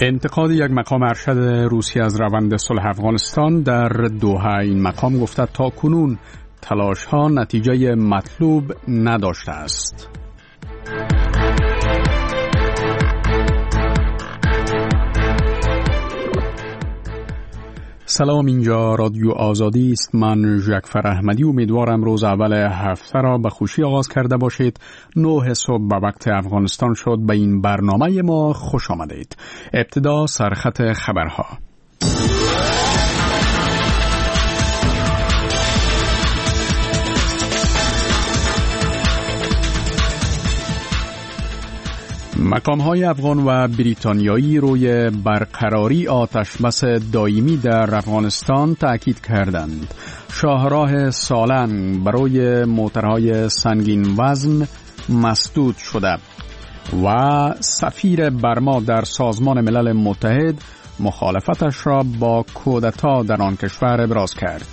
انتقاد یک مقام ارشد روسی از روند صلح افغانستان در دوحه. این مقام گفته تا کنون تلاش ها نتیجه مطلوب نداشته است. سلام، اینجا رادیو آزادی است. من جعفر احمدی امیدوارم روز اول هفته را به خوشی آغاز کرده باشید. 9 صبح به وقت افغانستان شد. به این برنامه ما خوش آمدید. ابتدا سرخط خبرها. مقام‌های افغان و بریتانیایی روی برقراری آتشبس دائمی در افغانستان تأکید کردند. شاهراه سالنگ برای موترهای سنگین وزن مسدود شده و سفیر برما در سازمان ملل متحد مخالفتش را با کودتا در آن کشور ابراز کرد.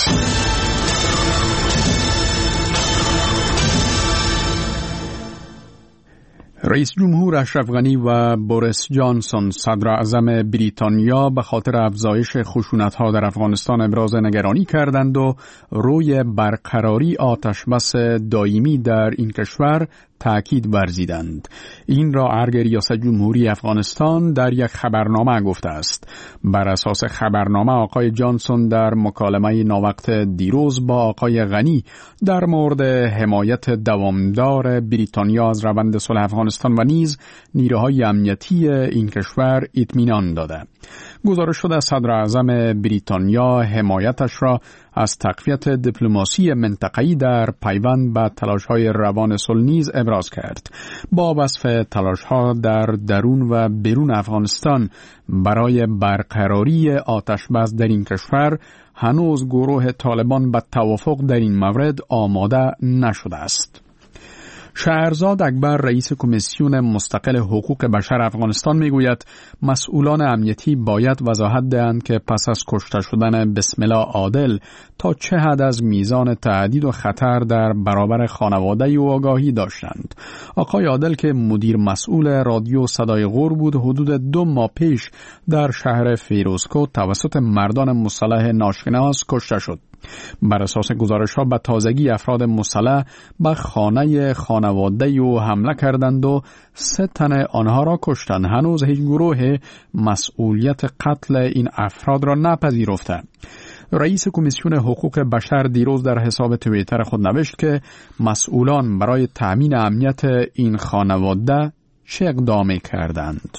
رئیس جمهور اشرف غنی و بوریس جانسون صدر اعظم بریتانیا به خاطر افزایش خشونت‌ها در افغانستان ابراز نگرانی کردند و روی برقراری آتشبس دائمی در این کشور تأکید ورزیدند. این را ارگ ریاست جمهوری افغانستان در یک خبرنامه گفته است. بر اساس خبرنامه آقای جانسون در مکالمه ناوقت دیروز با آقای غنی در مورد حمایت دوامدار بریتانیا از روند صلح افغانستان و نیز نیروهای امنیتی این کشور اطمینان داده. گزارش شده صدر اعظم بریتانیا حمایتش را از تقویت دیپلماسی منطقه‌ای در پیوند به تلاش‌های روان صلح نیز ابراز کرد. با وصف تلاش‌ها در درون و بیرون افغانستان برای برقراری آتشبس در این کشور، هنوز گروه طالبان به توافق در این مورد آماده نشده است. شهرزاد اکبر رئیس کمیسیون مستقل حقوق بشر افغانستان میگوید مسئولان امنیتی باید وضاحت دهند که پس از کشته شدن بسم الله عادل تا چه حد از میزان تهدید و خطر در برابر خانواده او آگاهی داشتند. آقای عادل که مدیر مسئول رادیو صدای غور بود، حدود 2 ماه پیش در شهر فیروزکوه توسط مردان مسلح ناشناس کشته شد. بر اساس گزارش‌ها به تازگی افراد مسلح به خانه خانواده او حمله کردند و 3 تن آنها را کشتند. هنوز هیچ گروه مسئولیت قتل این افراد را نپذیرفته. رئیس کمیسیون حقوق بشر دیروز در حساب توییتر خود نوشت که مسئولان برای تأمین امنیت این خانواده چه اقدامی کردند.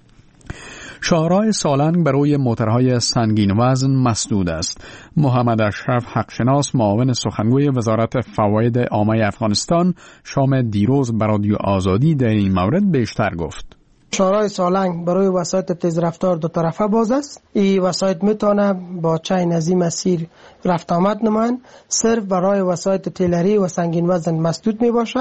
شاهراه سالنگ برای موترهای سنگین وزن مسدود است. محمد اشرف حقشناس معاون سخنگوی وزارت فواید عامه افغانستان شام دیروز به رادیو آزادی در این مورد بیشتر گفت. شاهراه سالنگ برای وسایط تیز رفتار دو طرفه باز است. این وسایط میتونه با چین از این مسیر رفت آمد نمایند. صرف برای وسایط تیلری و سنگین وزن مسدود می باشد.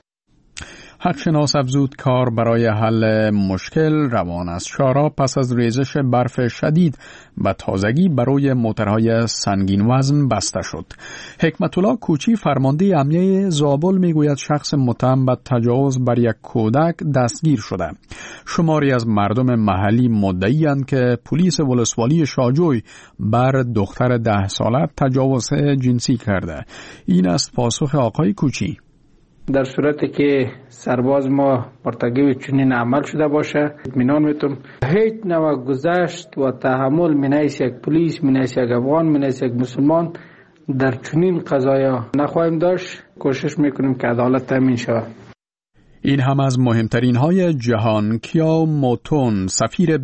حقشناس افزود کار برای حل مشکل روان است. شاهراه پس از ریزش برف شدید و تازگی برای موترهای سنگین وزن بسته شد. حکمت الله کوچی فرمانده امنیه زابل میگوید شخص متهم به تجاوز بر یک کودک دستگیر شده. شماری از مردم محلی مدعی‌اند که پلیس ولسوالی شاجوی بر دختر 10 ساله تجاوز جنسی کرده. این است پاسخ آقای کوچی. در صورتی که سرباز ما مرتکب چنین عمل شده باشه، اطمینان میتونم هیچ نوع گذشت و تحمل منیس یک پلیس، منیس یک افغان، منیس یک مسلمان در چنین قضایا نخواهیم داشت. کوشش میکنیم که عدالت تامین شود. این هم از مهمترین های جهان. کیا موتون سفیر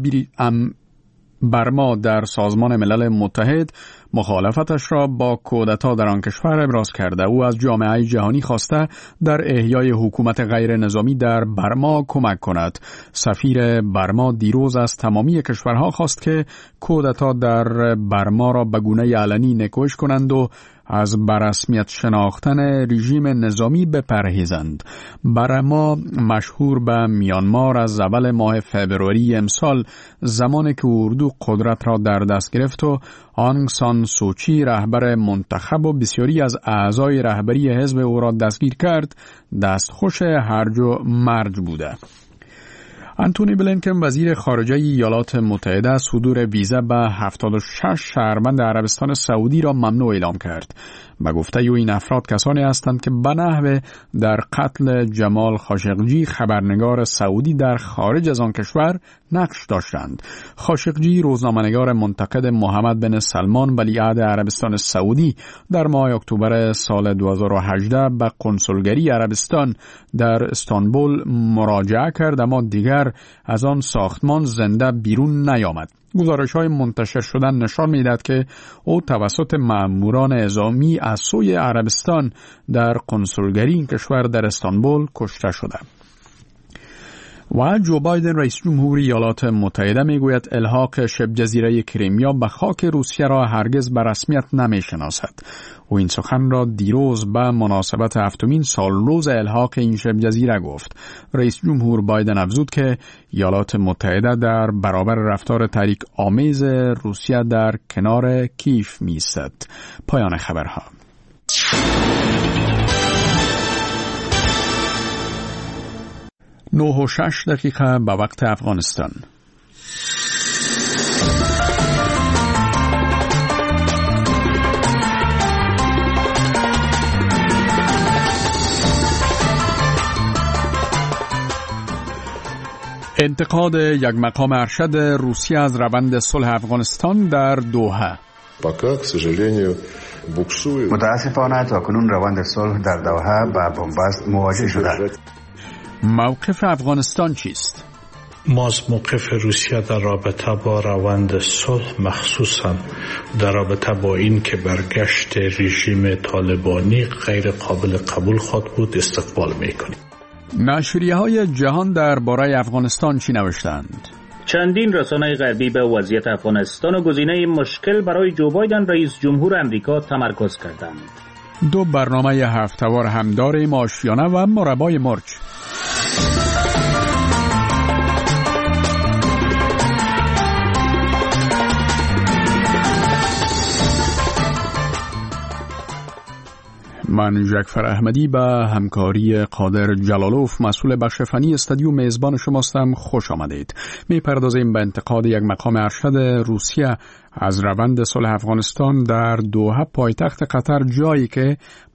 برما در سازمان ملل متحد مخالفتش را با کودتا در آن کشور ابراز کرده. او از جامعه جهانی خواسته در احیای حکومت غیر نظامی در برما کمک کند. سفیر برما دیروز از تمامی کشورها خواست که کودتا در برما را به گونه علنی نکوش کنند و از بررسمیت شناختن رژیم نظامی بپرهیزند. برما مشهور به میانمار از اول ماه فبروری امسال، زمانی که اردو قدرت را در دست گرفت و آنگ سان سوچی رهبر منتخب و بسیاری از اعضای رهبری حزب او را دستگیر کرد، دستخوش هرج و مرج بوده. انتونی بلینکن وزیر خارجه ایالات متحده صدور ویزا به 76 شهروند عربستان سعودی را ممنوع اعلام کرد. به گفته او این افراد کسانی هستند که به نحو در قتل جمال خاشقجی خبرنگار سعودی در خارج از آن کشور نقش داشتند. خاشقجی روزنامه‌نگار منتقد محمد بن سلمان ولیعهد عربستان سعودی در ماه اکتبر سال 2018 به کنسولگری عربستان در استانبول مراجعه کرد اما دیگر از آن ساختمان زنده بیرون نیامد. گزارش‌های منتشر شدن نشان می‌دهد که او توسط مأموران اعزامی از سوی عربستان در کنسولگری این کشور در استانبول کشته شده. و جو بایدن رئیس جمهور ایالات متحده میگوید الحاق شبه جزیره کریمیا به خاک روسیه را هرگز به رسمیت نمیشناسد. او این سخن را دیروز به مناسبت 7مین سالروز الحاق این شبه جزیره گفت. رئیس جمهور بایدن افزود که ایالات متحده در برابر رفتار تحریک آمیز روسیه در کنار کیف می‌ایستد. پایان خبرها. 9:06 به وقت افغانستان. انتقاد یک مقام ارشد روسیه از روند صلح افغانستان در دوحه. متاسفانه تاکنون روند صلح در دوحه با بنبست مواجه شده. موقف افغانستان چیست؟ ما از موقف روسیه در رابطه با روند صلح مخصوصا در رابطه با این که برگشت رژیم طالبانی غیر قابل قبول خواهد بود استقبال میکنیم. نشریه‌های جهان درباره افغانستان چی نوشتند؟ چندین رسانه غربی به وضعیت افغانستان و گزینه مشکل برای جو بایدن رئیس جمهور آمریکا تمرکز کردند. 2 برنامه هفته‌وار هم داریم، آشیانه و مربای مرچ. من جعفر احمدی به همکاری قادر جلالوف مسئول بخش فنی استودیو میزبان شماستم. خوش آمدید. میپردازیم به انتقاد یک مقام ارشد روسیه از روند صلح افغانستان در دوحه پایتخت قطر، جایی که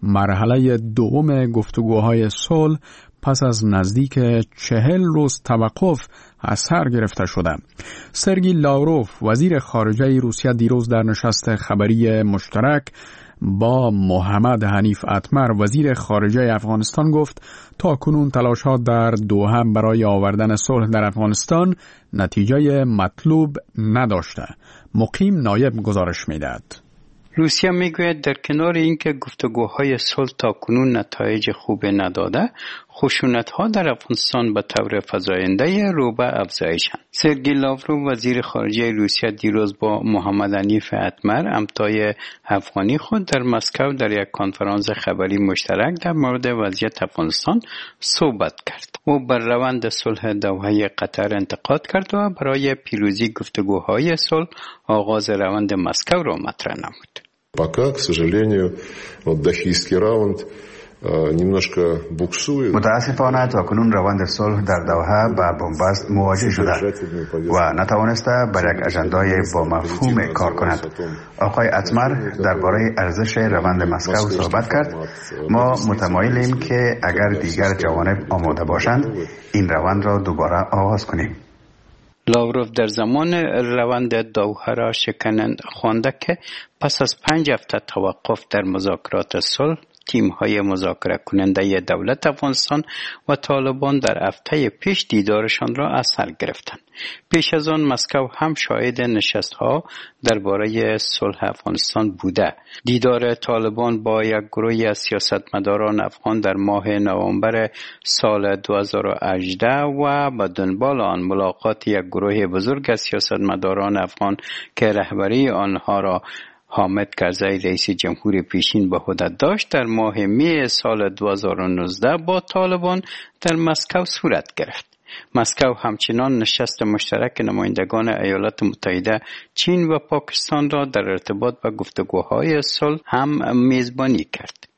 مرحله دوم گفتگوهای صلح پس از نزدیک 40 روز توقف از سر گرفته شده. سرگئی لاوروف وزیر خارجه روسیه دیروز در نشست خبری مشترک با محمد حنیف اتمر وزیر خارجه افغانستان گفت تا کنون تلاش‌ها در دوحه برای آوردن صلح در افغانستان نتیجه مطلوب نداشته. مقیم نایب گزارش می‌دهد. روسیه میگوید در کنار اینکه گفتگوهای صلح تاکنون نتایج خوب نداده، خشونت‌ها در افغانستان به طور فزاینده رو به افزایشند. سرگئی لاوروف وزیر خارجه روسیه دیروز با محمد حنیف اتمر همتای افغانی خود در مسکو در یک کنفرانس خبری مشترک در مورد وضعیت افغانستان صحبت کرد. او بر روند صلح دوحه قطر انتقاد کرد و برای پیروزی گفتگوهای صلح آغاز روند مسکو را مطرح نمود. Пока, к сожалению, вот дахийский раунд немножко буксует. متاسفانه تاکنون روند صلح در دوحه با بنبست مواجه شده و نتوانسته بر یک اجندای با مفهوم کار کند. آقای اتمر درباره ارزش روند مسکو صحبت کرد. ما متمایلیم که اگر دیگر جوانب آماده باشند این روند را دوباره آغاز کنیم. لاوروف در زمان روند دوحه را شکننده خوانده که پس از 5 هفته توقف در مذاکرات صلح، تیم‌های مذاکره کننده دولت افغانستان و طالبان در هفته پیش دیدارشان را از سر گرفتند. پیش از آن مسکو هم شاهد نشست‌ها درباره صلح افغانستان بوده. دیدار طالبان با یک گروهی از سیاستمداران افغان در ماه نوامبر سال 2018 و به دنبال آن ملاقات یک گروه بزرگ از سیاستمداران افغان که رهبری آنها را حامد کرزی رئیس جمهور پیشین به عهده داشت در ماه می سال 2019 با طالبان در مسکو صورت گرفت. مسکو همچنان نشست مشترک نمایندگان ایالات متحده، چین و پاکستان را در ارتباط با گفتگوهای صلح هم میزبانی کرد.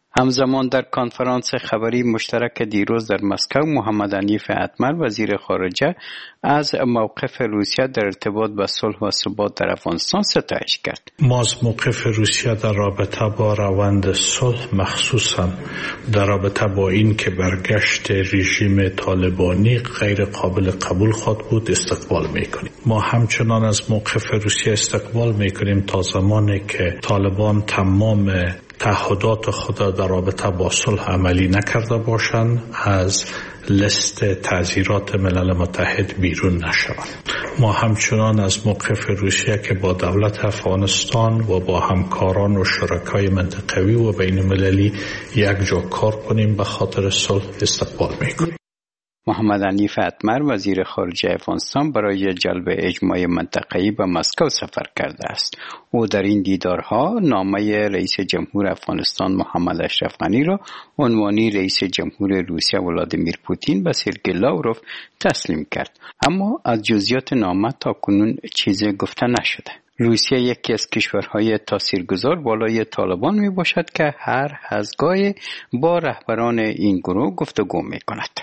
همزمان در کنفرانس خبری مشترک دیروز در مسکو محمد حنیف اتمر وزیر خارجه از موقف روسیه در ارتباط با صلح و ثبات در افغانستان ستایش کرد. ما از موقف روسیه در رابطه با روند صلح مخصوصا در رابطه با این که برگشت رژیم طالبانی غیر قابل قبول خواهد بود استقبال میکنیم. ما همچنان از موقف روسیه استقبال میکنیم تا زمانی که طالبان تمام تعهدات خود در رابطه با صلح عملی نکرده باشند از لیست تعزیرات ملل متحد بیرون نشوند. ما همچنان از موقف روسیه که با دولت افغانستان و با همکاران و شرکای منطقوی و بین المللی یک جا کار کنیم به خاطر صلح استقبال میکنیم. محمد حنیف اتمر وزیر خارجه افغانستان برای جلب اجماع منطقه‌ای به مسکو سفر کرده است. او در این دیدارها نامه رئیس جمهور افغانستان محمد اشرف غنی را عنوانی رئیس جمهور روسیه ولادیمیر پوتین به سرگئی لاوروف تسلیم کرد، اما از جزئیات نامه تاکنون چیزی گفته نشده. روسیه یکی از کشورهای تاثیرگذار بالای طالبان می باشد که هر هرگاهی با رهبران این گروه گفتگو می کند.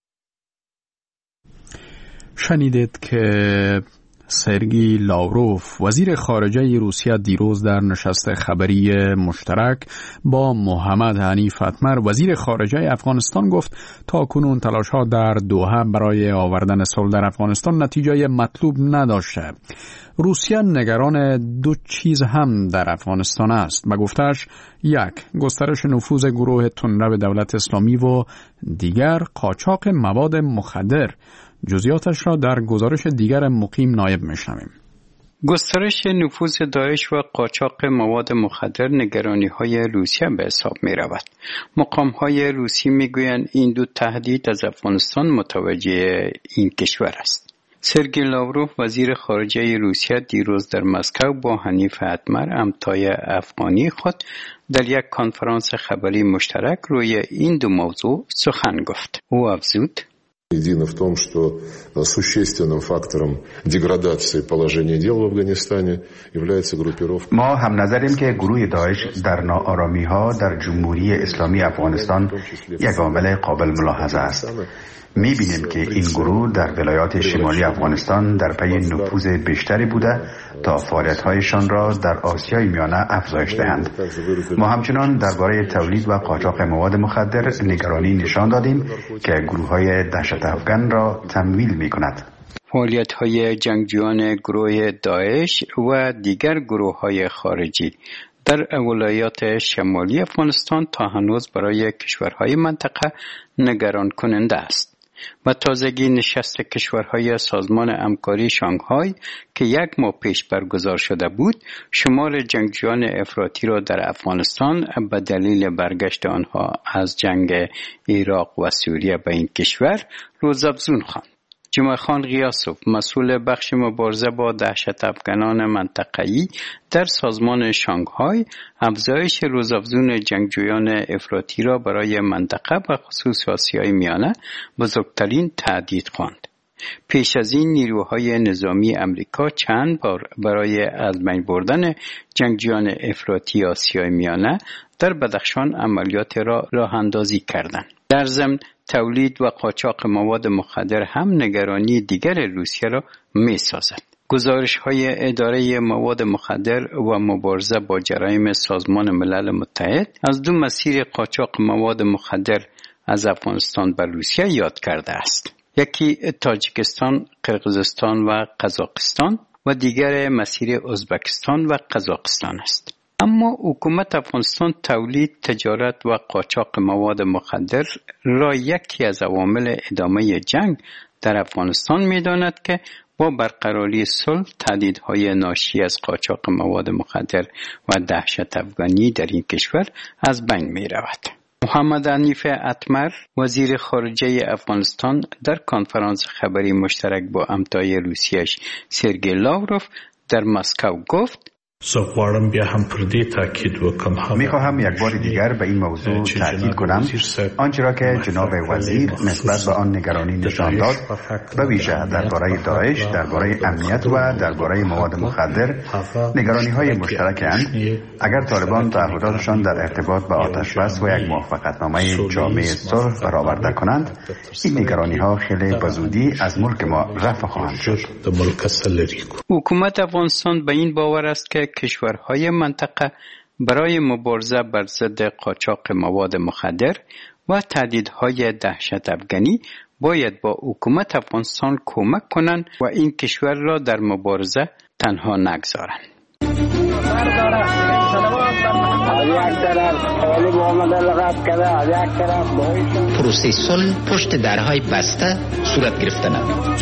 شنیدید که سرگئی لاوروف وزیر خارجه روسیه دیروز در نشست خبری مشترک با محمد حنیف اتمر وزیر خارجه افغانستان گفت تاکنون تلاش‌ها در دوحه برای آوردن صلح در افغانستان نتیجه مطلوب نداشته. روسیه نگران دو چیز هم در افغانستان است. به گفته‌اش یک، گسترش نفوذ گروه تندرو دولت اسلامی و دیگر قاچاق مواد مخدر. جزئیاتش را در گزارش دیگر مقیم نایب میشنویم. گسترش نفوذ داعش و قاچاق مواد مخدر نگرانی‌های روسیه به حساب می‌رود. مقام‌های روسی می‌گویند این دو تهدید از افغانستان متوجه این کشور است. سرگئی لاوروف وزیر خارجه روسیه دیروز در مسکو با حنیف اتمر همتای افغانی خود در یک کنفرانس خبری مشترک روی این دو موضوع سخن گفت. او افزود: Едино в том, что существенным фактором деградации положения дел в Афганистане является группировка. ما هم نظریم که گروه داعش در ناآرامی‌ها در جمهوری اسلامی افغانستان یک عامل قابل ملاحظه است. می‌بینیم که این گروه در ولایات شمالی افغانستان در پی نفوذ بیشتری بوده تا فعالیت‌هایشان را در آسیای میانه افزایش دهند. ما همچنان درباره تولید و قاچاق مواد مخدر نگرانی نشان دادیم که گروه‌های دهشت افغان را تمویل می‌کند. فعالیت‌های جنگجویان گروه داعش و دیگر گروه‌های خارجی در ولایات شمالی افغانستان تا هنوز برای کشورهای منطقه نگران کننده است. و تازگی نشست کشورهای سازمان همکاری شانگهای که یک ماه پیش برگزار شده بود، شمار جنگجویان افراطی را در افغانستان به دلیل برگشت آنها از جنگ عراق و سوریه به این کشور روزافزون خواند. جمعه خان غیاسوف مسئول بخش مبارزه با دهشت افغانان منطقه‌ای در سازمان شانگهای افزایش روزافزون جنگجویان افراطی را برای منطقه و خصوص آسیای میانه بزرگترین تهدید خواند. پیش از این نیروهای نظامی امریکا چند بار برای از بین بردن جنگجویان افراطی آسیای میانه در بدخشان عملیات را راه اندازی کردند. در ضمن تولید و قاچاق مواد مخدر هم نگرانی دیگر روسیه را می سازد. گزارش‌های اداره مواد مخدر و مبارزه با جرایم سازمان ملل متحد از دو مسیر قاچاق مواد مخدر از افغانستان به روسیه یاد کرده است. یکی تاجیکستان، قرقیزستان و قزاقستان و دیگر مسیر ازبکستان و قزاقستان است. اما حکومت افغانستان تولید، تجارت و قاچاق مواد مخدر را یکی از عوامل ادامه جنگ در افغانستان می‌داند که با برقراری صلح تهدیدهای ناشی از قاچاق مواد مخدر و دهشت افغانی در این کشور از بین می‌رود. محمد حنیف اتمر وزیر خارجه افغانستان در کنفرانس خبری مشترک با همتای روسیه‌اش سرگئی لاوروف در مسکو گفت: زغوارم بیا هم پر دې تاکید وکم. میخواهم یک بار دیگر به این موضوع تاکید کنم آنچه را که جناب وزیر نسبت به آن نگرانی نشان داد، به ویژه درباره داعش، درباره امنیت و درباره مواد مخدر نگرانی های مشترک اند. اگر طالبان تعهداتشان در ارتباط به آتش بس و یک موافقتنامه جامع صلح برآورده کنند، این نگرانی ها خیلی بزودی از ملک ما رفع خواهند شد. حکومت افغانستان به این باور است که کشورهای منطقه برای مبارزه بر ضد قاچاق مواد مخدر و تهدیدهای دهشت افغانی باید با حکومت افغانستان کمک کنند و این کشور را در مبارزه تنها نگذارند. پروسه صلح پشت درهای بسته صورت گرفته ندارد.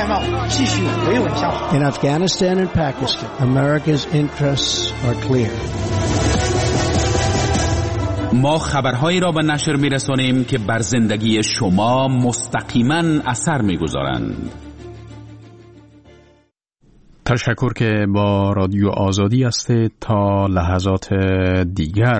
In Afghanistan and Pakistan, America's interests are clear. ما خبرهایی را به نشر می‌رسانیم که بر زندگی شما مستقیما اثر می‌گذارند. تشکر که با رادیو آزادی هستید. تا لحظات دیگر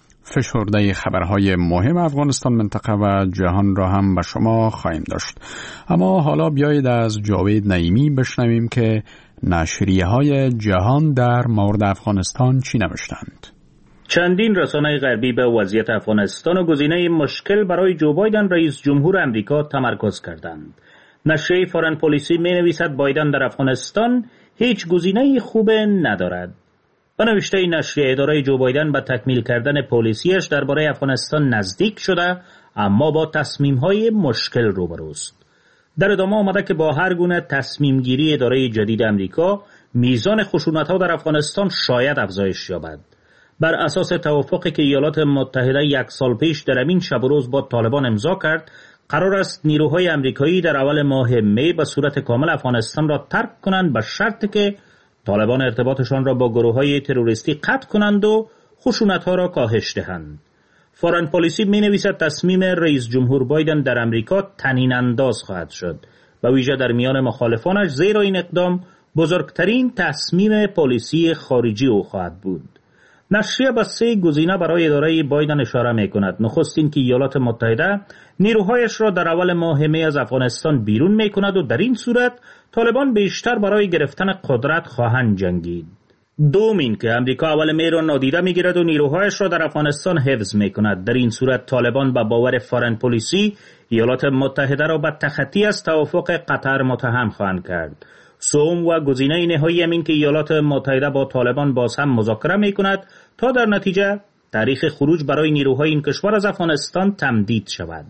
فشرده خبرهای مهم افغانستان، منطقه و جهان را هم به شما خواهیم داشت. اما حالا بیایید از جاوید نعیمی بشنویم که نشریه‌های جهان در مورد افغانستان چی نوشتند. چندین رسانه غربی به وضعیت افغانستان و گزینه مشکل برای جو بایدن رئیس جمهور امریکا تمرکز کردند. نشریه فارن پلیسی می‌نویسد بایدن در افغانستان هیچ گزینه خوب ندارد. به نوشته نشریه، اداره جو بایدن به تکمیل کردن پالیسیش درباره افغانستان نزدیک شده، اما با تصمیم‌های مشکل روبروست. در ادامه آمده که با هر گونه تصمیم گیری اداره جدید امریکا، میزان خشونت‌ها در افغانستان شاید افزایش یابد. بر اساس توافقی که ایالات متحده 1 سال پیش در همین شب و روز با طالبان امضا کرد، قرار است نیروهای امریکایی در اول ماه می به صورت کامل افغانستان را ترک کنند، به شرطی که طالبان ارتباطشان را با گروه‌های تروریستی قطع کنند و خشونت‌ها را کاهش دهند. فارن پلیسی می‌نویسد تصمیم رئیس جمهور بایدن در امریکا طنین انداز خواهد شد، به ویژه در میان مخالفانش، زیرا این اقدام بزرگترین تصمیم پلیسی خارجی او خواهد بود. نشریه به 3 گزینه برای اداره بایدن اشاره می‌کند. نخست این که ایالات متحده نیروهایش را در اول ماه می از افغانستان بیرون می‌کند و در این صورت طالبان بیشتر برای گرفتن قدرت خواهند جنگید. دوم این که امریکا اول می را نادیده می‌گیرد و نیروهایش را در افغانستان حفظ می‌کند. در این صورت طالبان به باور فارن پلیسی ایالات متحده را به تخطی از توافق قطر متهم خواهند کرد. سوم و گزینه نهایی این که ایالات متحده با طالبان باز هم مذاکره می‌کند تا در نتیجه تاریخ خروج برای نیروهای این کشور از افغانستان تمدید شود.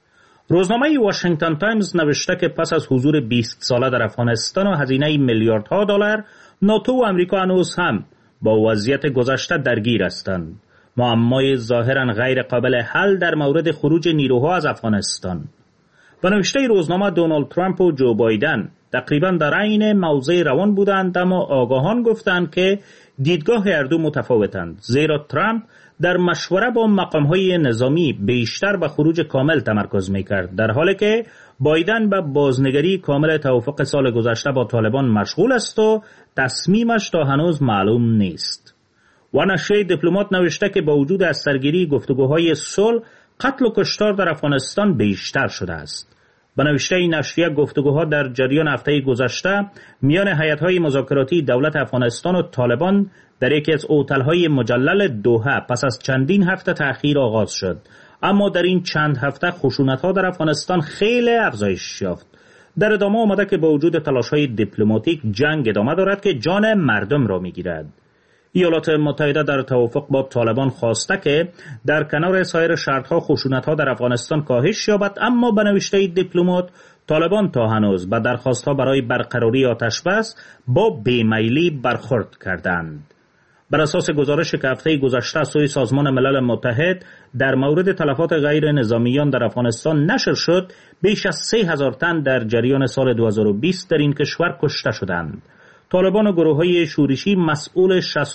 روزنامه واشنگتن تایمز نوشته که پس از حضور 20 ساله در افغانستان و هزینه میلیاردها دلار، ناتو و امریکا هنوز هم با وضعیت گذشته درگیر هستند. معمای ظاهرا غیر قابل حل در مورد خروج نیروها از افغانستان. به نوشته روزنامه دونالد ترامپ و جو بایدن تقریبا در عین موضع روان بودند، اما آگاهان گفتند که دیدگاه هر دو متفاوتند، زیرا ترامپ در مشوره با مقام‌های نظامی بیشتر به خروج کامل تمرکز می‌کرد، در حالی که بایدن به بازنگری کامل توافق سال گذشته با طالبان مشغول است و تصمیمش تا هنوز معلوم نیست. و نشریه دیپلمات نوشته که با وجود از سرگیری گفتگوهای صلح، قتل و کشتار در افغانستان بیشتر شده است. به نوشته این نشریه گفتگوها در جریان هفته گذشته میان هیئت‌های مذاکراتی دولت افغانستان و طالبان در یکی از هتل‌های مجلل دوحه پس از چندین هفته تأخیر آغاز شد، اما در این چند هفته خشونت‌ها در افغانستان خیلی افزایش یافت. در ادامه آمده که با وجود تلاش‌های دیپلماتیک، جنگ ادامه دارد که جان مردم را می‌گیرد. ایالات متحده در توافق با طالبان خواسته که در کنار سایر شرط‌ها خشونت‌ها در افغانستان کاهش یابد، اما به نوشته دیپلمات طالبان تا هنوز به درخواست‌ها برای برقراری آتش‌بس با بیمیلی برخورد کردند. بر اساس گزارش که هفته گذشته از سوی سازمان ملل متحد در مورد تلفات غیر نظامیان در افغانستان نشر شد، بیش از 3000 تن در جریان سال 2020 در این کشور کشته شدند. طالبان و گروه‌های شورشی مسئول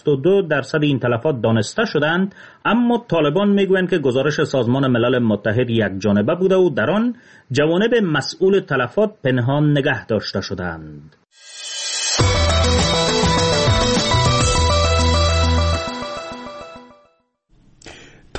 62% این تلفات دانسته شدند، اما طالبان میگویند که گزارش سازمان ملل متحد یک جانبه بوده و در آن جوانب مسئول تلفات پنهان نگه داشته شدند.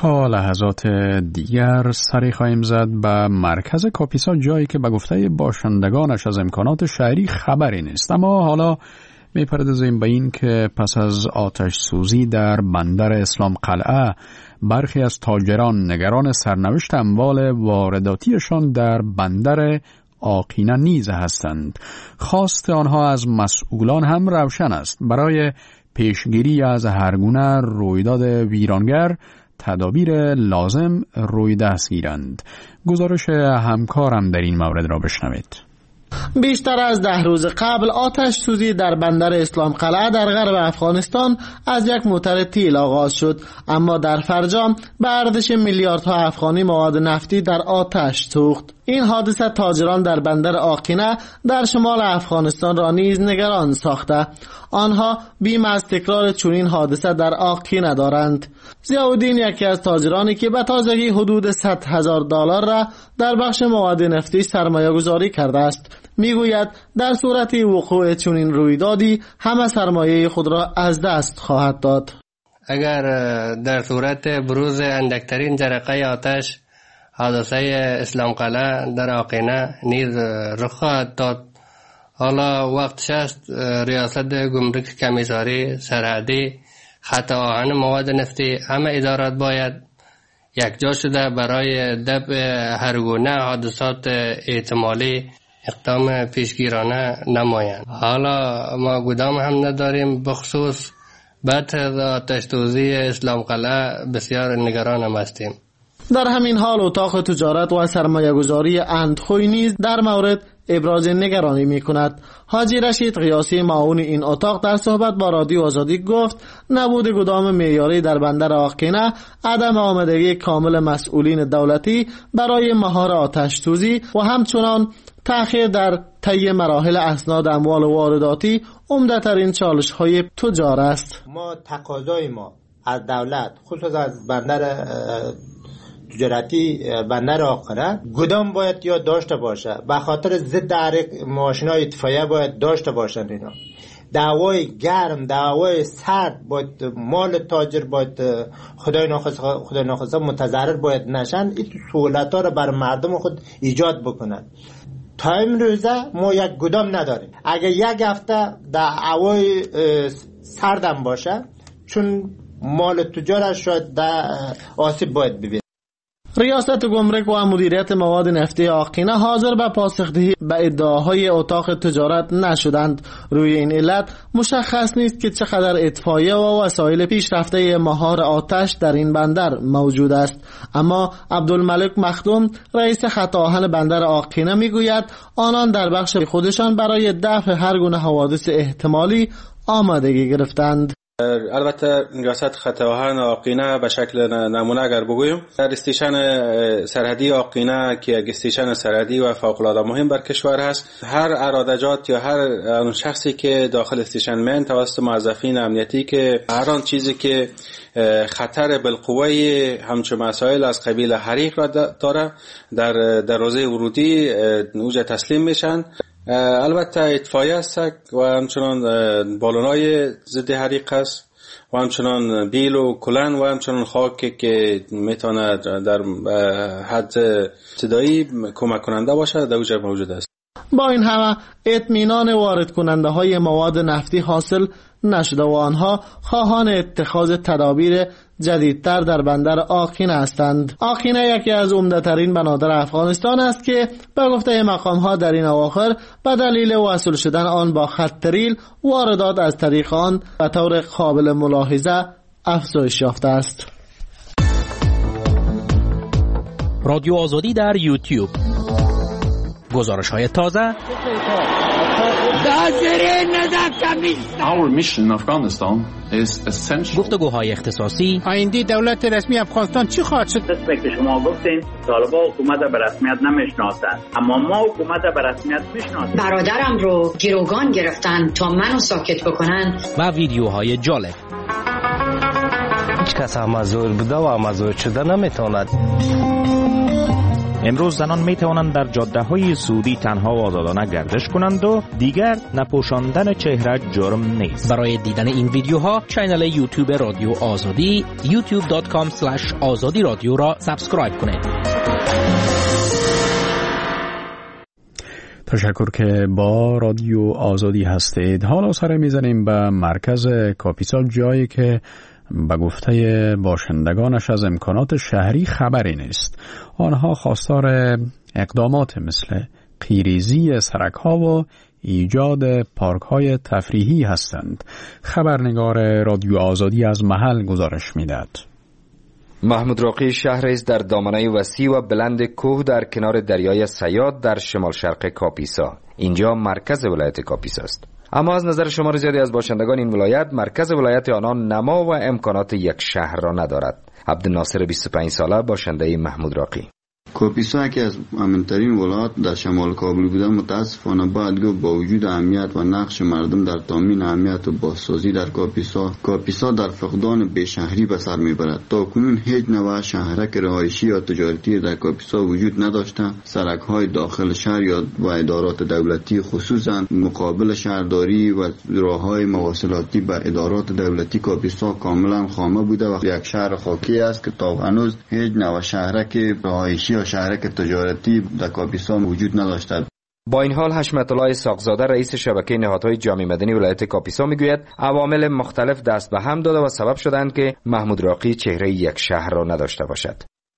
تا لحظات دیگر سری خواهیم زد به مرکز کاپیسا، جایی که به گفته باشندگانش از امکانات شهری خبری نیست. اما حالا می‌پردازیم به این که پس از آتش سوزی در بندر اسلام قلعه برخی از تاجران نگران سرنوشت اموال وارداتیشان در بندر آقینه نیز هستند. خواست آنها از مسئولان هم روشن است: برای پیشگیری از هرگونه رویداد ویرانگر تدابیر لازم روی دست گیرند. گزارش همکارم در این مورد را بشنوید. بیشتر از 10 روز قبل آتش سوزی در بندر اسلام قلعه در غرب افغانستان از یک موتر تیل آغاز شد، اما در فرجام به ارزش میلیاردها افغانی مواد نفتی در آتش سوخت. این حادثه تاجران در بندر آقینه در شمال افغانستان را نیز نگران ساخته. آنها بیم از تکرار چنین حادثه در آقینه دارند. ضیاءالدین یکی از تاجرانی که به تازگی حدود $100,000 را در بخش مواد نفتی سرمایه گذاری کرده است، میگوید در صورت وقوع چنین رویدادی همه سرمایه خود را از دست خواهد داد. اگر در صورت بروز اندکترین جرقه آتش حادثه اسلام قلعه در آقینه نیز رخ خواهد داد. حالا وقتش است ریاست گمرک کمیساری سرحدی، خط آهن مواد نفتی، همه ادارات باید یکجا شده برای دفع هرگونه حادثات احتمالی اقدام پیشگیرانه نمایند. حالا ما گدام هم نداریم، بخصوص بعد از آتش سوزی اسلام قلعه بسیار نگران هم هستیم. در همین حال اتاق تجارت و سرمایه گذاری اندخوی نیز در مورد ابراز نگرانی می کند. حاجی رشید قیاسی معاون این اتاق در صحبت با رادیو آزادی گفت نبود گدام معیاری در بندر آقینه، عدم آمادگی کامل مسئولین دولتی برای مهار آتش سوزی و همچنان تأخیر در طی مراحل اسناد اموال وارداتی عمده‌ترین چالش‌های تجار است. ما تقاضای ما از دولت، خصوص از بندر تجارتی بندر آقینه، گدام باید یا داشته باشه، به خاطر ضد حریق ماشینای اطفائیه باید داشته باشن. اینا دعوای گرم، دعوای سرد باید، مال تاجر باید خدای ناخواسته متضرر باید نشن. این سهولت‌ها رو بر مردم خود ایجاد بکنن. تا این روزه ما یک گدام نداریم. اگه یک هفته در هوای سردم باشه، چون مال تجارت شاید در آسیب باید ببینه. ریاست گمرک و مدیریت مواد نفتی آقینه حاضر به پاسخدهی به ادعاهای اتاق تجارت نشدند. روی این علت مشخص نیست که چقدر اطفائیه و وسایل پیشرفته مهار آتش در این بندر موجود است. اما عبدالملک مخدوم رئیس خط آهن بندر آقینه میگوید آنان در بخش خودشان برای دفع هر گونه حوادث احتمالی آمادگی گرفتند. البته ریاست خط آهن آقینه به شکل نمونه اگر بگویم، در استیشن سرحدی آقینه که یک استیشن سرحدی و فوق العاده مهم بر کشور هست، هر ارادجات یا هر شخصی که داخل استیشن من توسط موظفین امنیتی که هر آن چیزی که خطر بالقوه همچون مسائل از قبیل حریق را داره در روزه ورودی اوجه تسلیم میشن. البته اطفائیه است و همچنان بالونای ضد حریق است و همچنان بیل و کلن و همچنان خاک که میتونه در حد ابتدایی کمک کننده باشه در اوج موجود است. با این همه اطمینان وارد کننده های مواد نفتی حاصل نشده و آنها خواهان اتخاذ تدابیر جدیدتر در بندر آقینه هستند. آقینه یکی از عمده‌ترین بنادر افغانستان است که به گفته مقام‌ها در این اواخر به دلیل وصول شدن آن با خط ریل واردات از طریق آن به طور قابل ملاحظه افزایش یافته است. رادیو آزادی در یوتیوب، گزارش‌های تازه. Our mission in Afghanistan is essential. گفتگوهای اختصاصی. آینده دولت رسمی افغانستان چی خواهد شد؟ مثل که شما گفتین طالبان حکومت به رسمیت نمیشناسند، اما ما حکومت به رسمیت میشناسیم. برادرم رو گروگان گرفتن تا منو ساکت بکنن. و ویدیوهای جالب. هیچ کس مزور بوده و مزور شده نمیتواند. امروز زنان می توانند در جاده‌های سعودی تنها و آزادانه گردش کنند و دیگر نپوشاندن چهره جرم نیست. برای دیدن این ویدیوها کانال یوتیوب رادیو آزادی youtube.com/azadi رادیو را سابسکرایب کنید. تشکر که با رادیو آزادی هستید. حالا سر میزنیم به مرکز کاپیسا، جایی که به گفته باشندگانش از امکانات شهری خبری نیست. آنها خواستار اقدامات مثل قیریزی سرک‌ها و ایجاد پارک‌های تفریحی هستند. خبرنگار رادیو آزادی از محل گزارش می‌دهد. محمود راقی شهری است در دامنه وسیع و بلند کوه در کنار دریای سیاد در شمال شرق کاپیسا. اینجا مرکز ولایت کاپیسا است. اما از نظر شمار زیادی از باشندگان این ولایت، مرکز ولایت آنان نما و امکانات یک شهر را ندارد. عبدالناصر 25 ساله باشنده محمود راقی: کاپیسا که از امن‌ترین ولایات در شمال کابل بوده، متاسفانه باید گفت با وجود اهمیت و نقش مردم در تامین اهمیت و بازسازی در کاپیسا در فقدان بشهری به سر میبرد. تا کنون هیچ نوع شهرک رهایشی یا تجارتی در کاپیسا وجود نداشته. سرک‌های داخل شهر یا و ادارات دولتی خصوصا مقابل شهرداری و راه‌های مواصلاتی به ادارات دولتی کاپیسا کاملا خامه بوده و یک شهر خاکی است که تا هنوز هیچ نوع شهرک رهایشی یا شهرک تجارتی در کاپیسا وجود نداشته. با این حال حشمت الله ساقزاده رئیس شبکه نهادهای جامع مدنی ولایت کاپیسا میگوید عوامل مختلف دست به هم داده و سبب شدند که محمود راقی چهره یک شهر را نداشته باشد.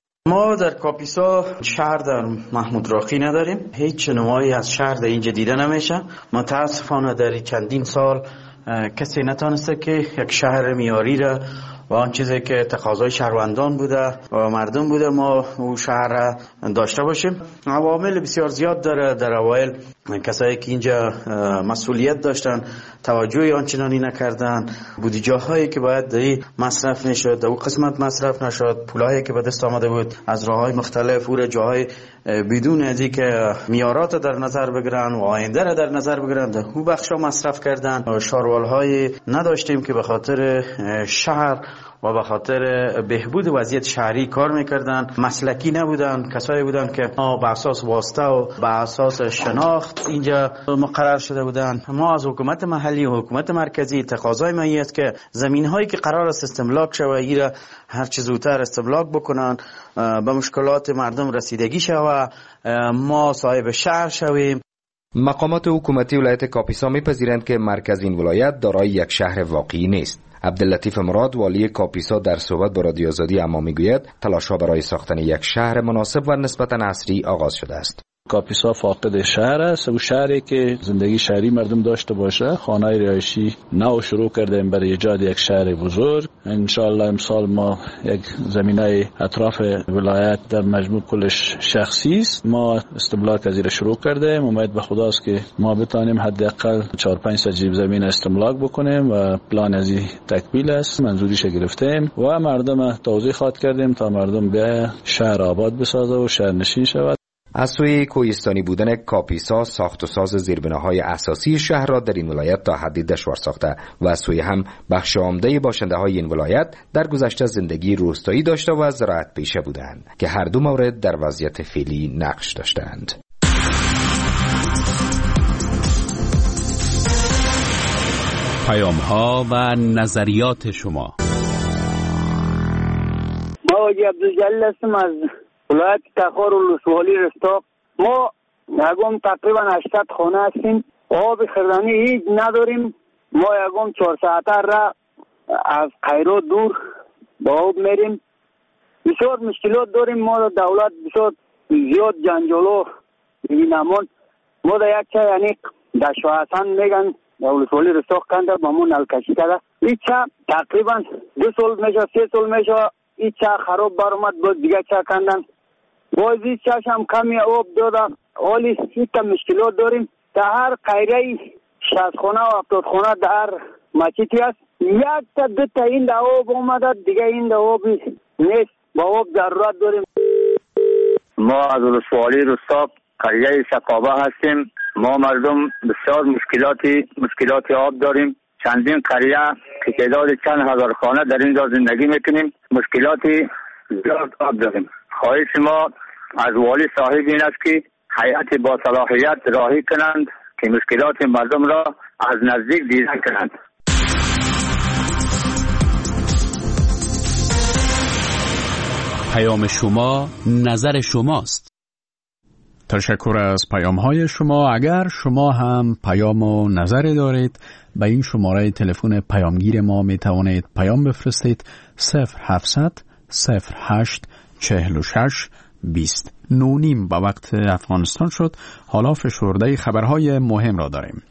ما در کاپیسا شهر در محمود راقی نداریم. هیچ نمایی از شهر در اینجا دیده نمیشه. متاسفانه در چندین سال کسی نتونسته که یک شهر معیاری را و آن چیزی که تقاضای شهروندان بوده و مردم بوده ما او شهر داشته باشیم. عوامل بسیار زیاد داره. در اوایل کسایی که اینجا مسئولیت داشتن توجهی آنچنانی نکردن. بودجه هایی که باید دایی مصرف نشد در او قسمت مصرف نشد. پولایی که به دست آمده بود از راههای مختلف او جاهای بدون از اینکه معیارات در نظر بگیرن و آینده را در نظر بگیرن در او بخشا مصرف کردن. شاروال های نداشتیم که به خاطر شهر و به خاطر بهبود وضعیت شهری کار میکردن. مسلکی نبودن، کسایی بودن که به اساس واسطه و به اساس شناخت اینجا مقرر شده بودن. ما از حکومت محلی و حکومت مرکزی تقاضای ما است که زمین هایی که قرار است استملاک شوه ایرا هر چه زودتر استملاک بکنن، به مشکلات مردم رسیدگی شوه، ما صاحب شهر شویم. مقامات حکومتی ولایت کاپیسا میپذیرند که مرکز این ولایت دارای یک شهر واقعی نیست. عبداللطیف مراد والی کاپیسا در صحبت با رادیو آزادی اما میگوید تلاش‌ها برای ساختن یک شهر مناسب و نسبتاً عصری آغاز شده است. کاپیسا فاقد شهر است. او شهری که زندگی شهری مردم داشته باشه. خانه رهایشی نو شروع کردیم برای ایجاد یک شهر بزرگ. ان شاء الله امسال ما یک زمینه اطراف ولایت در مجموع کلش شخصی است. ما استملاک از این شروع کردیم. امید به خداست که ما بتونیم حداقل 4-5 سجیب زمین استملاک بکنیم و پلان از این تکمیل است. منظوریش گرفتیم و مردم توضیحات کردیم تا مردم به شهر آباد بسازه و شهر نشین شود. از سوی کوهستانی بودن کاپیسا ساخت و ساز زیربناهای اساسی شهر را در این ولایت تا حدی دشوار ساخته و از سوی هم بخش عمده باشنده های این ولایت در گذشته زندگی روستایی داشته و زراعت پیشه بودند که هر دو مورد در وضعیت فعلی نقش داشتند. پیام‌ها و نظریات شما. ما واجی عبدالجلیل هستم از ولایت تخار ولسوالی رستاق. ما یکم تقریبا 80 خانه هستیم. آب خردنی هیچ نداریم. ما یکم 4 ساعته را از قیرو دور با آب میریم. بسیار مشکلات داریم. ما دولت بسیار زیاد جنجالو میبینمون. ما در یک چه یعنی در شاهستان میگن در ولسوالی رستاق کنده با مون نلکشی کرده. این چه تقریبا 2 سال میشه 3 سال میشه این چه خراب برامد باز دیگه چه کندن. بازی چش هم کمی آب دادم. حالی سیتا مشکلات داریم. در هر قیره 60 خانه و 70 خانه در هر مسجدی است. 1 تا 2 تا این در آب اومده دیگه این در آب نیست. با آب ضرورت داریم. ما از ولسوالی رستاق قریه سقابه هستیم. ما مردم بسیار مشکلات آب داریم. چندین قریه که تعداد چند هزار خانه در اینجا زندگی میکنیم. مشکلات زیاد آب داریم. خواهش ما از والی صاحب این است که هیئت با صلاحیت راهی کنند که مشکلات مردم را از نزدیک دیدن کنند. پیام شما، نظر شماست. تشکر از پیام‌های شما. اگر شما هم پیام و نظری دارید به این شماره تلفن پیامگیر ما می توانید پیام بفرستید 0700 08 46 20 9:30 به وقت افغانستان شد. حالا فشرده خبرهای مهم را داریم.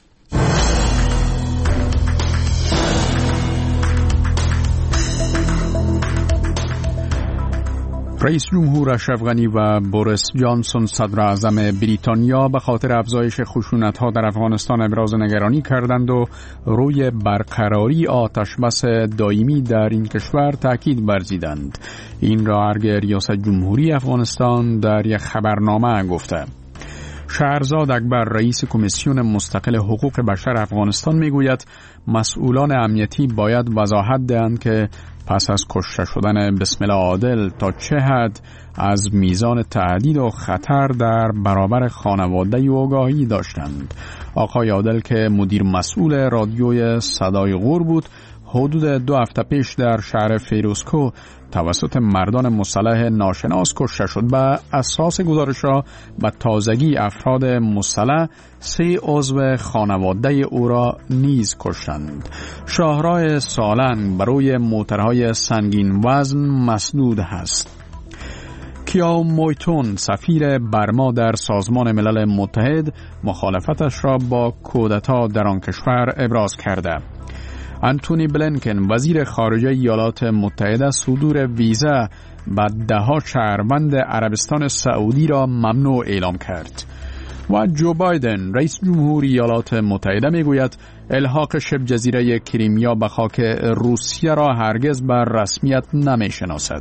رئیس جمهور اشرف غنی و بوریس جانسون صدر اعظم بریتانیا به خاطر افزایش خشونت‌ها در افغانستان ابراز نگرانی کردند و روی برقراری آتشبس دائمی در این کشور تاکید ورزیدند. این را ارگ ریاست جمهوری افغانستان در یک خبرنامه گفته. شهرزاد اکبر رئیس کمیسیون مستقل حقوق بشر افغانستان میگوید مسئولان امنیتی باید وضاحت دهند که پس از کشته شدن بسم الله عادل تا چه حد از میزان تهدید و خطر در برابر خانواده او آگاهی داشتند. آقای عادل که مدیر مسئول رادیوی صدای غور بود، حدود 2 هفته پیش در شهر فیروزکوه توسط مردان مسلح ناشناس کشته شد. به اساس گزارش‌ها به تازگی افراد مسلح 3 عضو خانواده او را نیز کشتند. شاهراه سالنگ برای موترهای سنگین وزن مسدود است. کیاو مویتون سفیر برما در سازمان ملل متحد مخالفتش را با کودتا در آن کشور ابراز کرده. انتونی بلینکن وزیر خارجه ایالات متحده صدور ویزا به 10 شهروند عربستان سعودی را ممنوع اعلام کرد. و جو بایدن رئیس جمهور ایالات متحده میگوید الحاق شبه جزیره کریمیا به خاک روسیه را هرگز بر رسمیت نمیشناسد.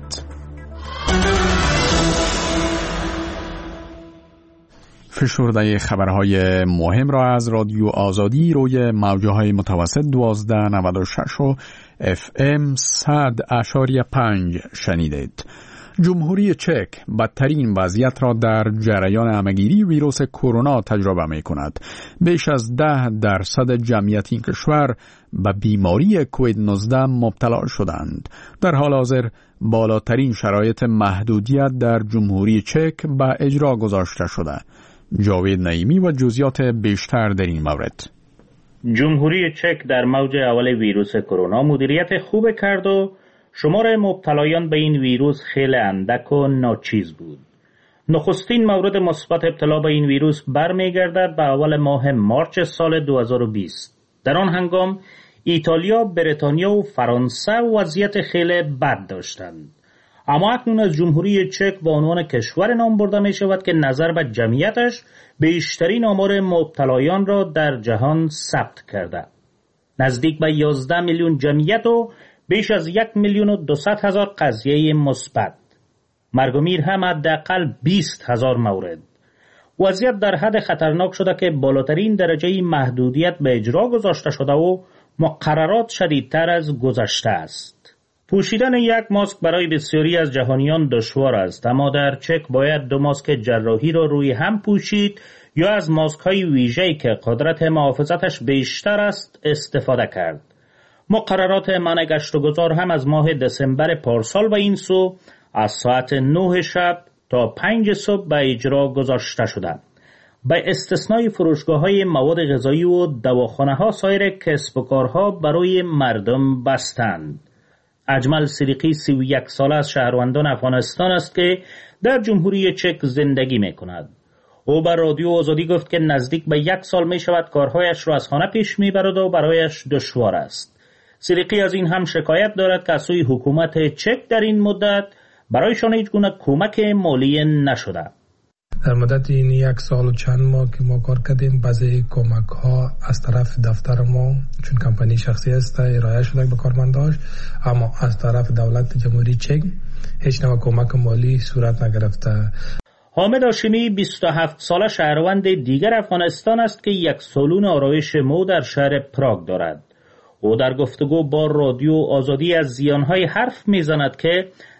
فشرده خبرهای مهم را از رادیو آزادی روی موج‌های متوسط 1296 و FM 100.5 شنیدید. جمهوری چک بدترین وضعیت را در جریان همه‌گیری ویروس کرونا تجربه می‌کند. بیش از 10% جمعیت این کشور به بیماری کووید 19 مبتلا شدند. در حال حاضر بالاترین شرایط محدودیت در جمهوری چک به اجرا گذاشته شده. جاوید نعیمی و جزئیات بیشتر در این مورد. جمهوری چک در موج اول ویروس کرونا مدیریت خوب کرد و شمار مبتلایان به این ویروس خیلی اندک و ناچیز بود. نخستین مورد مثبت ابتلا به این ویروس برمیگردد به اول ماه مارچ سال 2020. در آن هنگام ایتالیا، بریتانیا و فرانسه وضعیت خیلی بد داشتند. اما اکنون از جمهوری چک به عنوان کشور نام برده می شود که نظر به جمعیتش بیشترین آمار مبتلایان را در جهان ثبت کرده. نزدیک به 11 میلیون جمعیت و بیش از 1,200,000 قضیه مثبت. مرگ و میر هم حداقل 20,000 مورد. وضعیت در حد خطرناک شده که بالاترین درجه محدودیت به اجرا گذاشته شده و مقررات شدیدتر از گذشته است. پوشیدن یک ماسک برای بسیاری از جهانیان دشوار است، اما در چک باید 2 ماسک جراحی را روی هم پوشید یا از ماسک های ویژه‌ای که قدرت محافظتش بیشتر است استفاده کرد. مقررات منع گشت و گذار هم از ماه دسامبر پارسال به این سو از ساعت 9 شب تا 5 صبح به اجرا گذاشته شده. به استثنای فروشگاه‌های مواد غذایی و دواخانه‌ها سایر کسب و کارها برای مردم بستند. اجمل صدیقی 31 ساله از شهروندان افغانستان است که در جمهوری چک زندگی می کند. او بر رادیو آزادی گفت که نزدیک به 1 سال می شود کارهایش را از خانه پیش می برد و برایش دشوار است. صدیقی از این هم شکایت دارد که از سوی حکومت چک در این مدت برایشان هیچ گونه کمک مالی نشده. در مدت این 1 سال و چند ماه که ما کار کردیم بعضی کمک ها از طرف دفتر ما چون کمپانی شخصی است ارائه شده به کارمنداش، اما از طرف دولت جمهوری چک هیچ نوع کمک مالی صورت نگرفته. حامد هاشمی 27 ساله شهروند دیگر افغانستان است که یک سالن آرایش مو در شهر پراگ دارد. او در گفتگو با رادیو آزادی از زیانهای حرف میزند که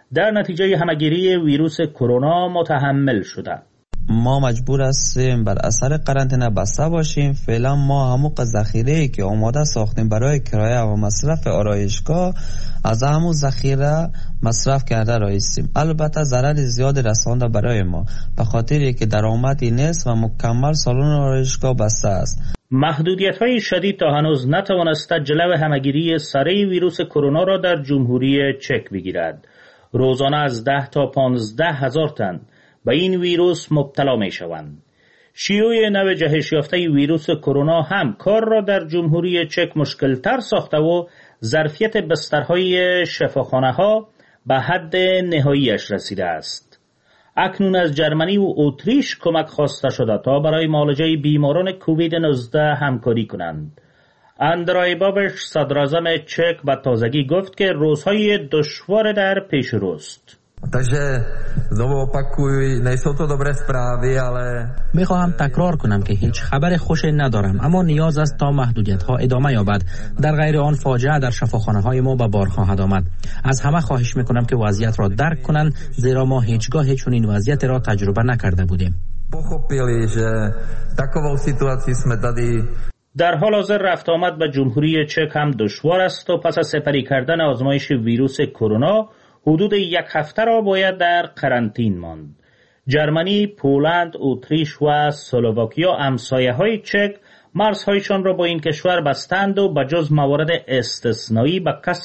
در نتیجه همه‌گیری ویروس کرونا متحمل شدند. ما مجبور هستیم بر اثر قرنطینه بسته باشیم. فعلا ما همون ذخیره‌ای که آماده ساختیم برای کرایه و مصرف آرایشگاه از همون ذخیره مصرف کرده رایستیم. البته ضرر زیاد رسانده برای ما به خاطری که درآمدی نیست و مکمل سالن آرایشگاه بسته است. محدودیت‌های شدید تا هنوز نتوانسته جلو همه‌گیری سره ویروس کرونا را در جمهوری چک بگیرد. روزانه از 10 تا 15 هزار تن به این ویروس مبتلا می شوند. شیوع نو جهش یافته ویروس کرونا هم کار را در جمهوری چک مشکل تر ساخته و ظرفیت بسترهای شفاخانه‌ها به حد نهاییش رسیده است. اکنون از جرمنی و اتریش کمک خواسته شده تا برای معالجه بیماران کووید 19 همکاری کنند. اندرای بابش صدراعظم چک به تازگی گفت که روزهای دشوار در پیش روست. Takže znovu opakuj, nejsou to dobré zprávy, ale میخواهم تکرار کنم که هیچ خبر خوشی ندارم، اما نیاز است تا محدودیت‌ها ادامه یابد. در غیر آن فاجعه در شفاخانه‌های ما به بار خواهد آمد. از همه خواهش میکنم که وضعیت را درک کنند، زیرا ما هیچگاه چنین وضعیت را تجربه نکرده بودیم. pochopili, že takovou situaci jsme tady. در حال حاضر رفت آمد به جمهوری چک هم دشوار است و پس از سپری کردن آزمایش ویروس کرونا حدود 1 هفته را باید در قرنطین ماند. جرمنی، پولند، اتریش و اسلواکیا همسایه‌های چک مرزهایشان را با این کشور بستند و بجز موارد استثنایی به کس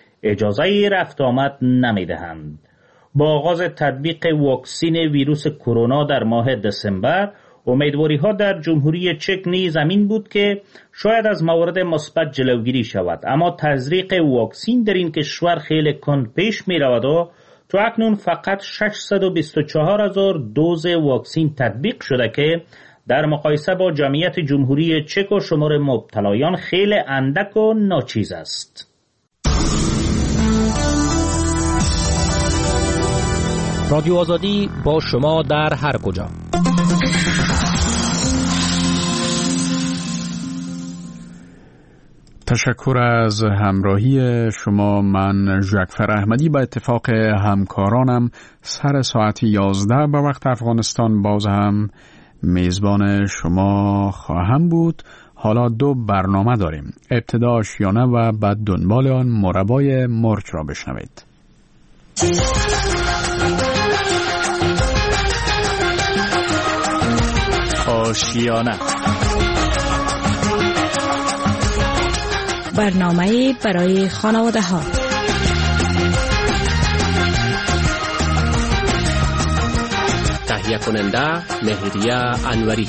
اجازه رفت آمد نمی‌دهند. با آغاز تطبیق واکسین ویروس کرونا در ماه دسامبر، امیدواری‌ها در جمهوری چک نیز این بود که شاید از موارد مثبت جلوگیری شود، اما تزریق واکسین در این کشور خیلی کند پیش می رود و تا اکنون فقط 624,000 دوز واکسین تطبیق شده که در مقایسه با جمعیت جمهوری چک و شمار مبتلایان خیلی اندک و ناچیز است. رادیو آزادی با شما در هر کجا. تشکر از همراهی شما. من جعفر احمدی به اتفاق همکارانم سر ساعت 11 به وقت افغانستان باز هم میزبان شما خواهم بود. حالا 2 برنامه داریم، ابتدا آشیانه و بعد دنبال آن مربای مرچ را بشنوید. آشیانه، برنامه برای خانواده ها. تهیه کننده مهریه انوری.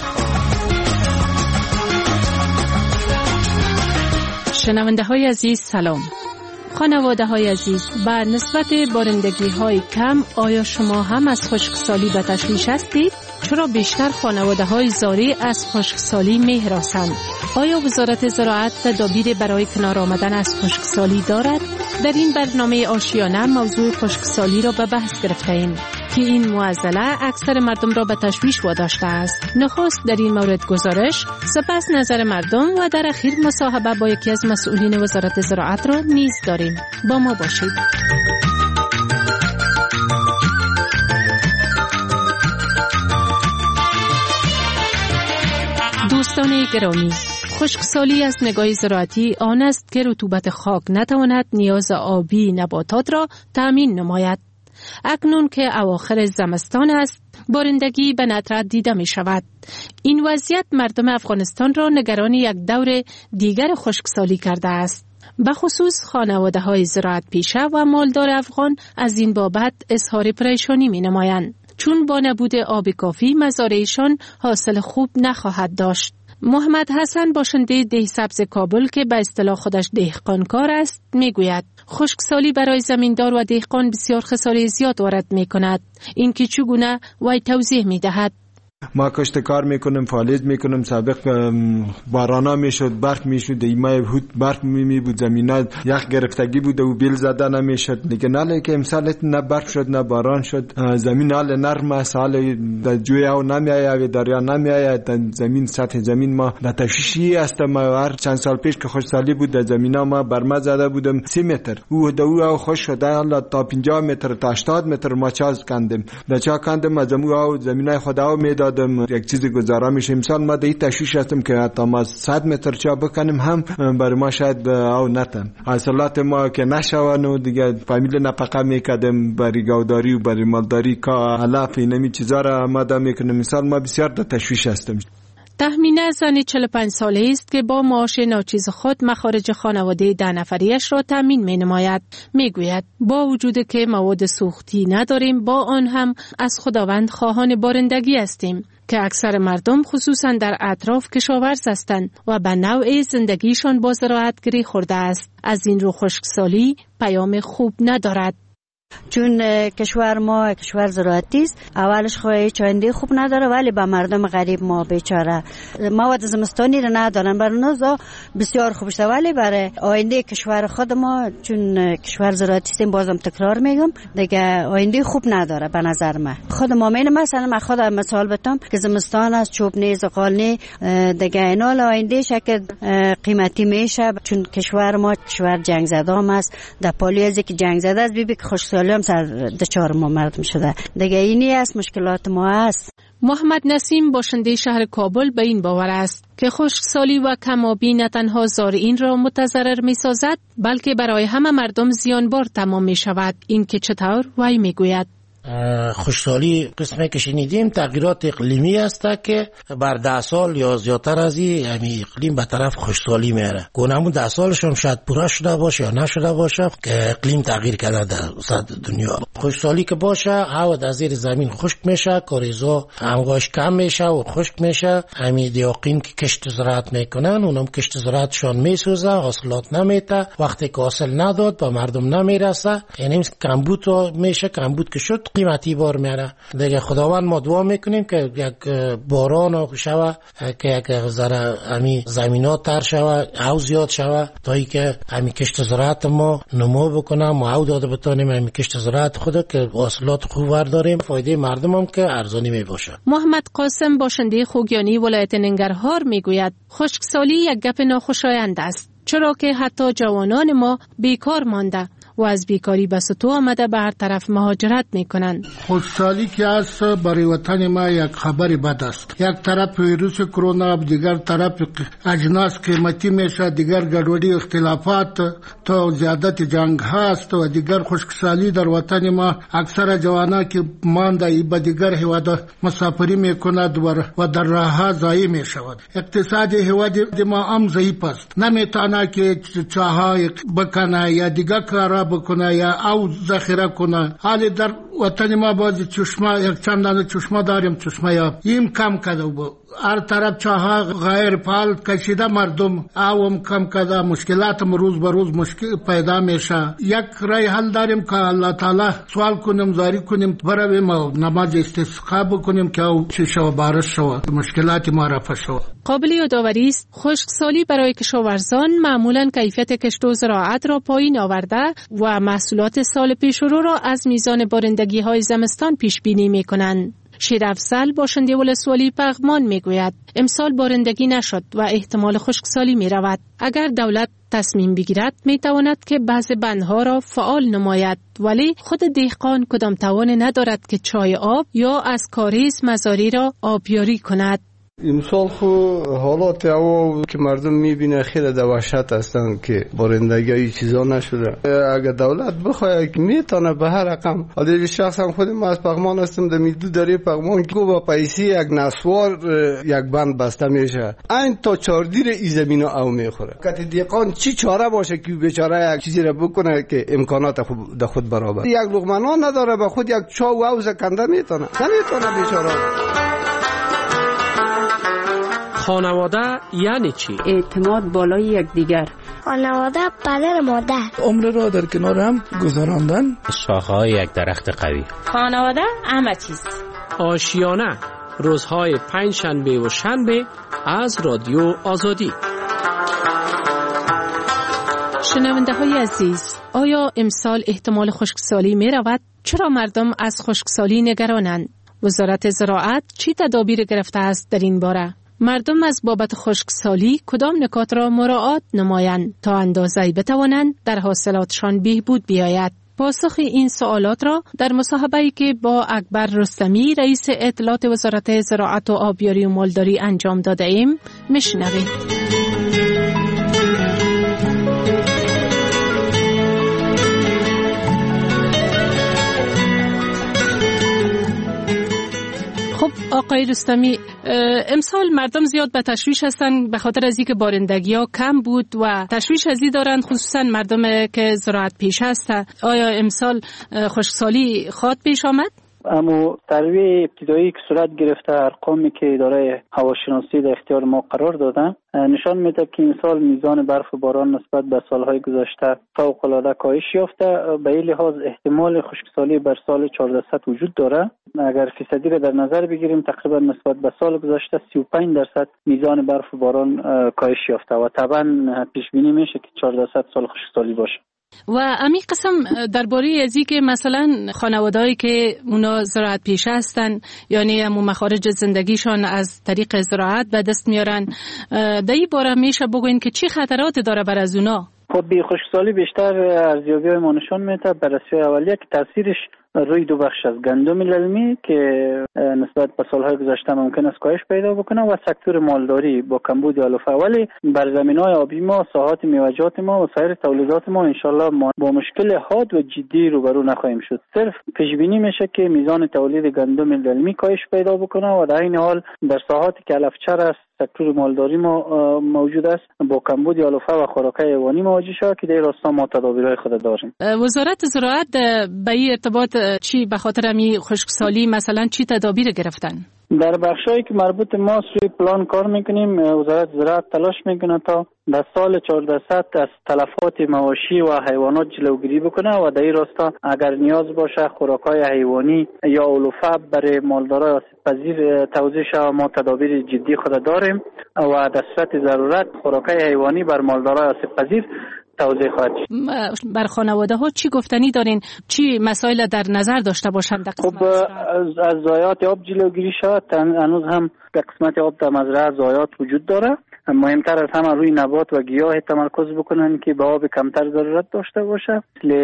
شنونده های عزیز سلام. خانواده های عزیز، به نسبت بارندگی های کم آیا شما هم از خشکسالی به تشویش هستید؟ چرا بیشتر خانواده های زاری از خشکسالی می‌هراسند؟ آیا وزارت زراعت تدابیر برای کنار آمدن از خشکسالی دارد؟ در این برنامه آشیانه موضوع خشکسالی را به بحث گرفته‌ایم که این معضله اکثر مردم را به تشویش واداشته است. نخست در این مورد گزارش، سپس نظر مردم و در اخیر مصاحبه با یکی از مسئولین وزارت زراعت را نیز داریم. با ما باشید. دوستان گرامی، خشکسالی از نگاه زراعتی آن است که رطوبت خاک نتواند نیاز آبی نباتات را تأمین نماید. اکنون که اواخر زمستان است، بارندگی به ندرت دیده می شود. این وضعیت مردم افغانستان را نگران یک دور دیگر خشکسالی کرده است. به خصوص خانواده های زراعت پیشه و مالدار افغان از این بابت اظهار پریشانی می نمایند، چون با نبود آب کافی مزارعشان حاصل خوب نخواهد داشت. محمد حسن باشنده دهسبز کابل که به اصطلاح خودش دهقانکار است میگوید خشکسالی برای زمیندار و دهقان بسیار خساره زیاد وارد میکند. این که چگونه وی توضیح میدهد. ما کشت کار میکنیم، فعالیت میکنیم. سابق بارانا میشد، برف میشد، ایمای بود برف می بود، زمینا یخ گرفتگی بود و بیل زده نمیشد. دیگه نه که امسال نه برف شد نه باران شد، زمین حال نرم است، حال جوی او نمیآید، دریا نمیآید، زمین سطح زمین ما در تشویشی است. ما هر چند سال پیش که خوشسالی بود در زمینا ما برمه زده بودم 30 متر، او خوش شده حالا تا 50 متر تا 80 متر ما چاز کندیم. در چا کندم از او زمینای خدا میدادم، یک چیزی گذارا میشه. امسال ما در تشویش هستم که حتی ما 100 متر چا بکنیم هم برای ما شاید او نتن. حاصلات ما که نشون و دیگه فامیل نفقه میکردم برای گوداری و برای مالداری که علف اینمی چیزا را آماده میکنیم. مثال ما بسیار در تشویش هستیم. تهمینه زن 45 ساله است که با معاش ناچیز خود مخارج خانواده 10 نفریش را تامین می نماید. می گوید با وجود که مواد سوختی نداریم، با آن هم از خداوند خواهان بارندگی هستیم که اکثر مردم خصوصا در اطراف کشاورز هستند و به نوع زندگیشان با زراعت گره خورده است. از این رو خشکسالی پیام خوب ندارد. چون کشور ما کشور زراعتی است، اولش هیچ آینده خوب نداره، ولی با مردم غریب ما بیچاره مواد زمستانی رو ندارن. برای نوزا بسیار خوب است، ولی برای آینده کشور خود ما چون کشور زراعتی است، بازم تکرار میگم دیگه آینده خوب نداره به نظر من. خود ما مثلا من خودم مثال بتم که زمستان است، چوب نیز قالنی دیگه اینال آینده شکل قیمتی میشه، چون کشور ما کشور جنگ زده است. در پالی از که جنگ زده است بی که خوشحالی هم سر دچار ما مردم شده. دیگه اینی است مشکلات ما است. محمد نسیم باشنده شهر کابل به این باور است که خشکسالی و کم‌آبی نه تنها زارعین را متضرر می سازد بلکه برای همه مردم زیانبار تمام می شود. این که چطور وی می گوید خشکسالی قسمی که شنیدیم تغییرات اقلیمی است که بر 10 سال یا زیادتر از این اقلیم به طرف خشکسالی میره. گونه‌مون 10 سالشون شاید پورا شده باشه یا نشده باشه که اقلیم تغییر کرده در دنیا. خشکسالی که باشه هوا در زیر زمین خشک میشه، کاریزا همگاهش کم میشه و خشک میشه. همین دیاقین که کشت زراعت میکنن اونم کشت زراعتشون میسوزه، حاصلات نمیته، وقتی که حاصل نداد به مردم نمیرسه، یعنی کمبود میشه. کمبود که شد قیمتی بار میاره. دیگه خداوند ما دعا میکنیم که یک باران شوه که یک ذره همین زمینات تر شوه، او زیاد شوه تا ای که همین کشت زراعت ما نمو بکنه، ما او داده بتانیم همین کشت زراعت خود که حاصلات خوب برداریم، فایده مردم هم که ارزانی می باشه. محمد قاسم باشنده خوگیانی ولایت ننگرهار میگوید خشکسالی یک گپ ناخوشایند است، چرا که حتی جوانان ما بیکار مانده و از بیکاری به سطوح آمده به هر طرف مهاجرت میکنند. خشکسالی که است برای وطن ما یک خبری بد است. یک طرف ویروس کرونا، دیگر طرف اجناس قیمتی میشه، دیگر گډوډي اختلافات تا زیادت جنگ هست و دیگر خشکسالی در وطن ما. اکثر جوانا که مانده به دیگر هیواد مسافری میکند و در راه ضایع میشود. اقتصاد هیواد ما هم ضعیف است، نمیتونه که چاهای بکنه یا دیگر کارا بکنه یا او ذخیره کنه. حالی در وطن ما بعضی چشمه یک چند دانه چشمه داریم، چشمه یا این کم کرده و هر طرف چاها غیر فعال کشیده مردم اوم کم کرده، مشکلاتم روز به روز مشکل پیدا میشه. یک رای حل داریم که الله تعالی سوال کنیم، زاری کنیم، برویم و نماز استسقا بکنیم که او چه شو بارش شو مشکلات ما رفع شو. قابل یادآوری است خشکسالی برای کشاورزان معمولا کیفیت کشت و زراعت را پایین آورده و محصولات سال پیش رو را از میزان بارندگی های زمستان پیش بینی میکنند. شیرافزل باشنده ولسوالی پغمان میگوید امسال بارندگی نشد و احتمال خشکسالی می رود. اگر دولت تصمیم بگیرد می تواند که بعض بندها را فعال نماید، ولی خود دهقان کدام توان ندارد که چای آب یا از کاریز مزاری را آبیاری کند. امسال خو حالات هوا که مردم میبینه خیلی در وحشت هستن که بارندگی های چیزا نشده. اگر دولت بخواد میتونه به هر رقم، حالا شخص هم خودم از پغمان هستم، در میدو داره پغمان که با پیسی یک نسوار یک بند بسته میشه، این تا چاردیر ای زمین او میخوره. که دیقان چی چاره باشه که بیچاره یک چیزی را بکنه که امکانات خود برابر، یک لقمه نداره به خود یک چا و او زکنده نمیتونه بیچاره. خانواده یعنی چی؟ اعتماد بالای یکدیگر. خانواده پدر مادر. عمر را در کنار هم گذراندن. شاخه‌های یک درخت قوی. خانواده همه چیز. آشیانه. روزهای پنج شنبه و شنبه از رادیو آزادی. شنونده های عزیز، آیا امسال احتمال خشکسالی می رود؟ چرا مردم از خشکسالی نگرانند؟ وزارت زراعت چی تدابیر گرفته است در این باره؟ مردم از بابت خشکسالی کدام نکات را مراعات نمایند تا اندازه‌ای بتوانند در حاصلاتشان بهبود بیاید؟ پاسخ این سوالات را در مصاحبه‌ای که با اکبر رستمی رئیس اطلاعات وزارت زراعت و آبیاری و مالداری انجام داده ایم میشنوید. آقای رستمی، امسال مردم زیاد به تشویش هستند به خاطر از اینکه بارندگی‌ها کم بود و تشویش ازی دارند، خصوصا مردم که زراعت پیش هستند. آیا امسال خشکسالی خواد پیش آمد؟ اما ترویج ابتدایی که صورت گرفته ارقامی که اداره هواشناسی در اختیار ما قرار دادن نشان میده که امسال میزان برف و باران نسبت به سالهای گذشته فوق‌العاده کاهش یافته. به این لحاظ احتمال خشکسالی بر سال 1400 وجود داره. اگر فیصدی را در نظر بگیریم تقریبا نسبت به سال گذشته 35% میزان برف و باران کاهش یافته و طبعا پیش بینی میشه که 1400 سال خشکسالی باشه. و امی قسم درباره ازی که مثلا خانوادهایی که اونا زراعت پیشه هستن، یعنی همون مخارج زندگیشان از طریق زراعت به دست میارن، در این باره میشه بگوین که چی خطرات داره بر از اونا؟ خب بی خشکسالی بیشتر ارزیابی‌های ما نشان میده بررسی اولیه که تاثیرش روی دو بخش از گندم للمی که نسبت به سالهای گذشته ممکن است کاهش پیدا بکنه و سکتور مالداری با کمبود علف. ولی بر زمین‌های آبی ما، ساحات میوه‌جات ما و سایر تولیدات ما انشالله ما با مشکل حاد و جدی روبرو نخواهیم شد. صرف پیش بینی میشه که میزان تولید گندم للمی کاهش پیدا بکنه و در این حال در ساحاتی که علفچر است سکتور مالداری ما موجود است با کمبود علف و خوراک‌های حیوانی مواجه شود که در راستا ما تدابیرهای خود داریم. وزارت زراعت به این ارتباط چی به خاطر می خشکسالی مثلا چی تدابیر گرفتن؟ در بخشایی که مربوط ما روی پلان کار میکنیم. وزارت زراعت تلاش میکنه تا در سال 1400 از تلفات مواشی و حیوانات جلوگیری بکنه و در این راستا اگر نیاز باشه خوراکای حیوانی یا علوفه برای مالدارای آسیب پذیر توزیع شود. ما تدابیر جدی خود داریم و در صورت ضرورت خوراکای حیوانی بر مالدارای آسیب پذیر توضیح خواهد شد. بر خانواده ها چی گفتنی دارین؟ چی مسائل در نظر داشته باشند؟ خب از ضایعات آب جلوگیری شود. هنوز هم در قسمت آب در مزرعه ضایعات وجود داره. مهمتر از همه روی نبات و گیاه تمرکز بکنن که به آب کمتر ضرورت داشته باشه.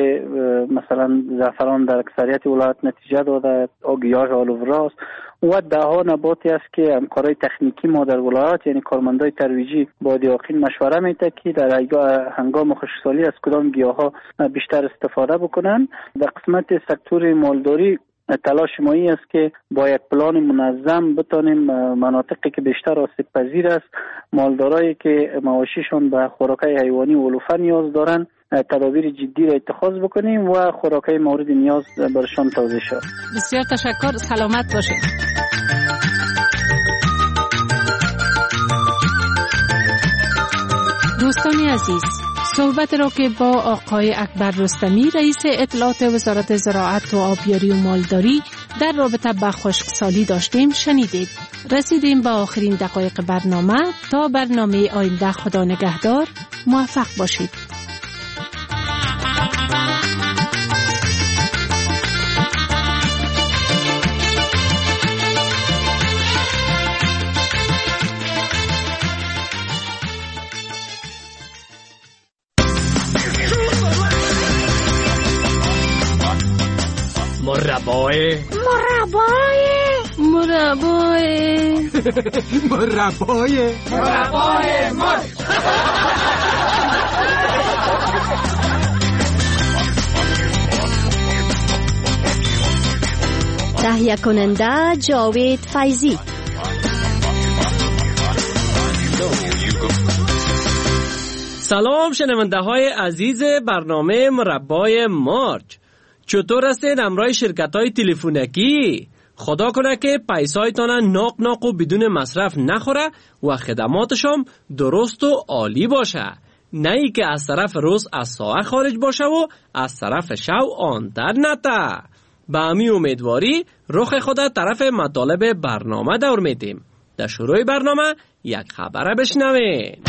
مثلا زعفران در اکثریت ولایات نتیجه داده، گیاه آلووراست و دهها نباتی است که همکارای تکنیکی ما در ولایات یعنی کارمندای ترویجی با دیاقین مشوره میده که در هنگام خشکسالی از کدام گیاها بیشتر استفاده بکنن. در قسمت سکتور مالداری تلاش ما این است که با یک پلان منظم بتانیم مناطقی که بیشتر آسیب پذیر است، مالدارایی که مواشیشون به خوراکای حیوانی و علوفه نیاز دارن، تدابیر جدی را اتخاذ بکنیم و خوراکای مورد نیاز برشان توزیع شود. بسیار تشکر، سلامت باشید. دوستان عزیز، صحبت را که با آقای اکبر رستمی رئیس اطلاعات وزارت زراعت و آبیاری و مالداری در رابطه با خشکسالی داشتیم شنیدید. رسیدیم به آخرین دقایق برنامه. تا برنامه آینده خدا نگهدار، موفق باشید. مربای تهیه کننده جاوید فیضی. سلام شنونده های عزیز برنامه مربای مارچ. چطور هستید همراه شرکت های تلفنکی؟ خدا کنه که پیسایتان ناق ناق و بدون مصرف نخوره و خدماتشم درست و عالی باشه، نه ای که از طرف روز از ساعه خارج باشه و از طرف شو آن در نته. به امی امیدواری رخ خود طرف مطالب برنامه دور میدیم. در شروع برنامه یک خبر بشنوین.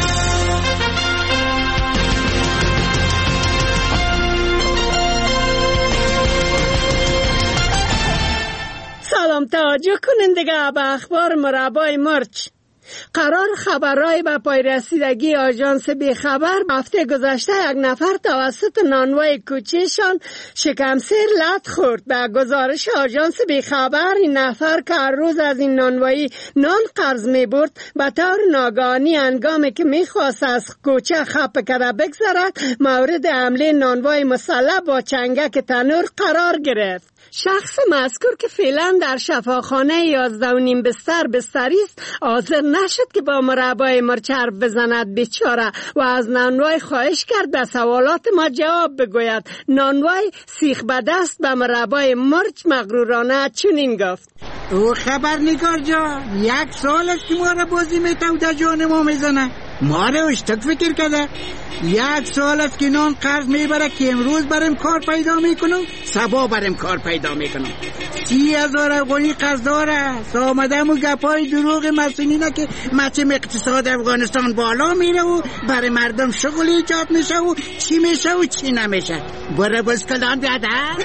سلام، توجه کنین دیگه به اخبار مربای مرچ. قرار خبرهای به پای رسیدگی آژانس بیخبر هفته گذشته یک نفر توسط نانوای کوچه‌شان شکمسیر لط خورد. به گزارش آژانس بیخبر این نفر که هر روز از این نانوایی نان قرض می برد به طور ناگهانی هنگامی که می خواست از کوچه خپ کرده بگذرد مورد حمله نانوای مسلح با چنگک تنور قرار گرفت. شخص مذکور که فعلا در شفاخانه 11.5 بستری است حاضر نشد که با مربای مرچ حرف بزند بیچاره و از نانوای خواهش کرد به سوالات ما جواب بگوید. نانوای سیخ به دست به مربای مرچ مغرورانه چنین گفت: او خبرنگار جان، 1 سال است که ما را بازی میتو در جان ما میزنه. ما را اشتک فکر کرده 1 سال است که نان قرض میبره که امروز برم کار پیدا میکنم، صبا برم کار پیدا میکنم. 30,000 افغانی قرض داره. آمدم و گپای دروغ مسئولینه که مچم اقتصاد افغانستان بالا میره و برای مردم شغل ایجاد میشه و چی میشه و چی نمیشه. برای بسکلان بیادر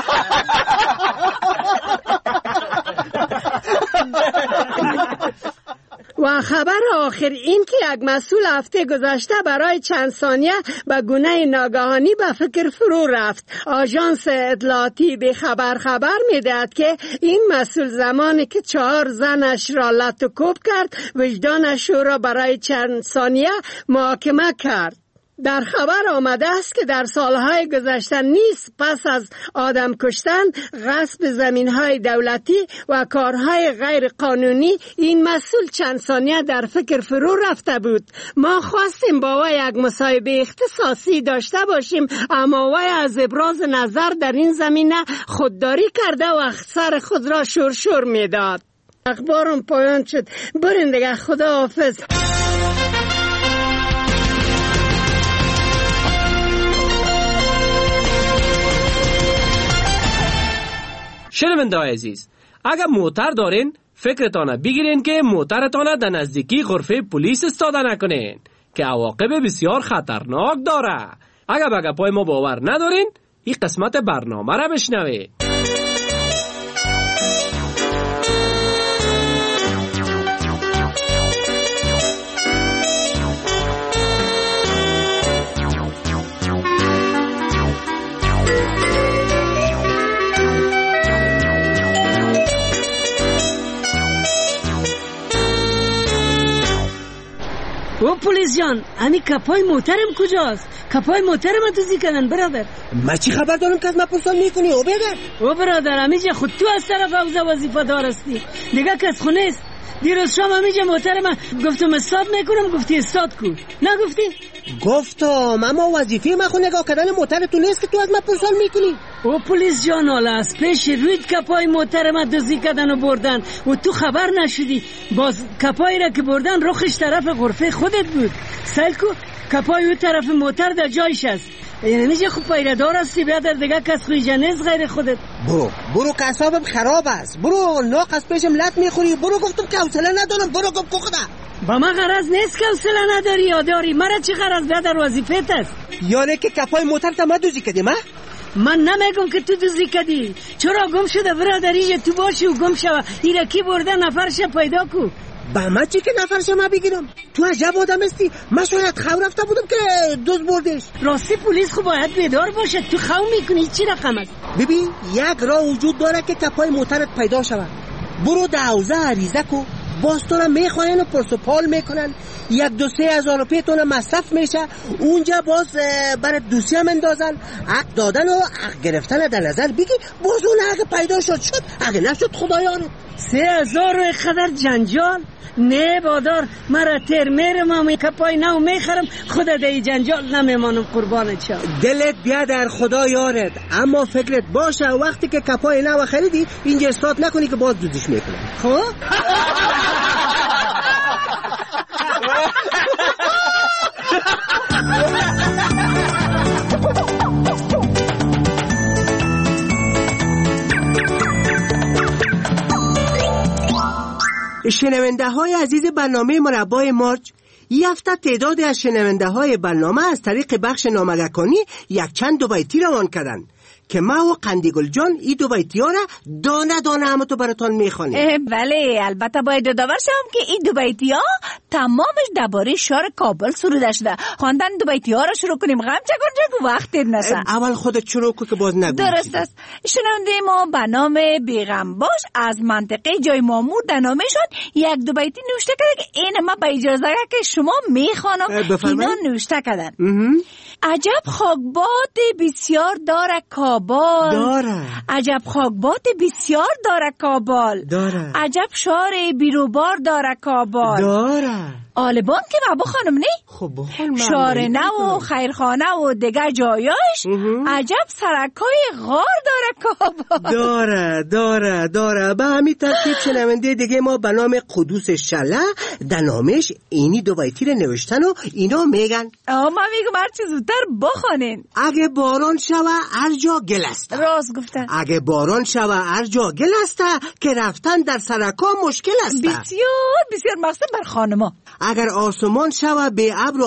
و خبر آخر این که یک مسئول هفته گذشته برای چند ثانیه به گونه ناگهانی به فکر فرو رفت. آژانس اطلاعاتی به خبر میدهد که این مسئول زمانی که 4 زنش را لط و کوب کرد وجدانش را برای چند ثانیه محاکمه کرد. در خبر آمده است که در سالهای گذشته نیز پس از آدم کشتن، غصب زمینهای دولتی و کارهای غیر قانونی این مسئول چند ثانیه در فکر فرو رفته بود. ما خواستیم با وی یک مصاحبه اختصاصی داشته باشیم اما وی از ابراز نظر در این زمینه خودداری کرده و اختصار خود را شور میداد. اخبارم پایان شد. برین دیگه، خدا حافظ. شنونده‌های عزیز، اگر موتر دارین فکرتانه بگیرین که موترتانه در نزدیکی غرفه پلیس استاده نکنین که عواقب بسیار خطرناک داره. اگر به گپای ما باور ندارین این قسمت برنامه را بشنوید. او پلیس جان، امی کپای موترم کجاست؟ کپای موترم دوزی کردن برادر. ما چی خبر دارم که از ما پرسان میکنی او برادر؟ او برادر، امیجا خود تو از طرف اوزا وظیفه دار هستی دیگه کس خونه است. دیروز شام امیجا موترم گفتم استاد میکنم، گفتی استاد کو، نگفتی؟ گفتم اما وظیفه ما خود نگاه کردن موتر تو نیست که تو از ما پرسان میکنی. او پلیس جان، حالا از پیش روید کپای موترم دوزی کردن و بردن و تو خبر نشدی. باز کپایی را که بردن رخش طرف غرفه خودت بود. سیل کو کپای او طرف موتر در جایش است. یعنی میشه خوب پیردار هستی برادر، دیگه کس خوی جنیز غیر خودت. برو که اصابم خراب است. برو ناق از پیشم لط میخوری. برو گفتم که حوصله ندارم. برو گفت خدا. با ما غرض نیست که حوصله نداری یا داری. مرا چی غرض برادر؟ وظیفت است. یعنی که کپای موتر تا ما دوزی کردی ما؟ من نمیگم که تو دوزی کردی. چرا گم شده برادری تو باشی و گم شوه. ایره کی برده نفرش پیدا کو. با من چی که نفرش ما بگیرم؟ تو عجب آدم استی. من شاید خو رفته بودم که دوز بردش. راستی پلیس خوب باید بیدار باشه. تو خو میکنی چی رقم است؟ ببین یک راه وجود داره که کپای موترت پیدا شود. برو در حوزه عریضه کو، باز تو را میخواین و پرس و پال میکنن، 1-2-3 هزار روپیه تو مصرف میشه. اونجا باز برای دوسیه هم اندازن، حق دادن و حق گرفتن در نظر بگی. باز اون حق پیدا شد اگه نشد خدایانه 3,000 رو خدر جنجال. نه بادار، مرا تر میرم و کپای نو میخرم، خدا دی جنجال نمیمانم قربانت شم. دلت بیا در خدا یارت، اما فکرت باشه وقتی که کپای نو خریدی اینجا استاد نکنی که باز دوزش میکنه. خب شنونده های عزیز برنامه مربای مرچ، یه هفته تعدادی از شنونده های برنامه از طریق بخش نامگکانی یک چند دو بیتی روان کردن که ما و قندیگل جان این دو بیتی ها را دانه دانه همه تو براتان میخوانیم. بله، البته باید داور شم که این دو بیتی ها تمامش درباره شهر کابل سروده شده. خواندن دو بیتی ها را شروع کنیم. غم چکن وقت نشه. اول خودت شروع کن که باز نگو. درست است. شنونده ما به نام بیغم باش از منطقه جای مامور در نامشون یک دو بیتی نوشته کرده که این ما به اجازه که شما میخوانم. اینا نوشته کردن. عجب خاکباد بسیار داره کابل، داره. عجب خاکباد بسیار داره کابل، داره. عجب شهر بیروبار داره کابل، داره. آلبان که بابا خانم نی؟ خب شهر نو و خیرخانه و دیگه جایاش عجب سرکای غار داره کابل. داره. به همین ترتیب شنونده دیگه ما به نام قدوس شله در نامش اینی دو بیتی رو نوشتن و اینا میگن ما میگم هر چی زودتر بخوانین. اگه باران شوه هر جا گل است. راست گفتن. اگه باران شوه هر جا گل است که رفتن در سرکا مشکل است. بسیار مقصد بر خانما. اگر آسمان شوه به ابر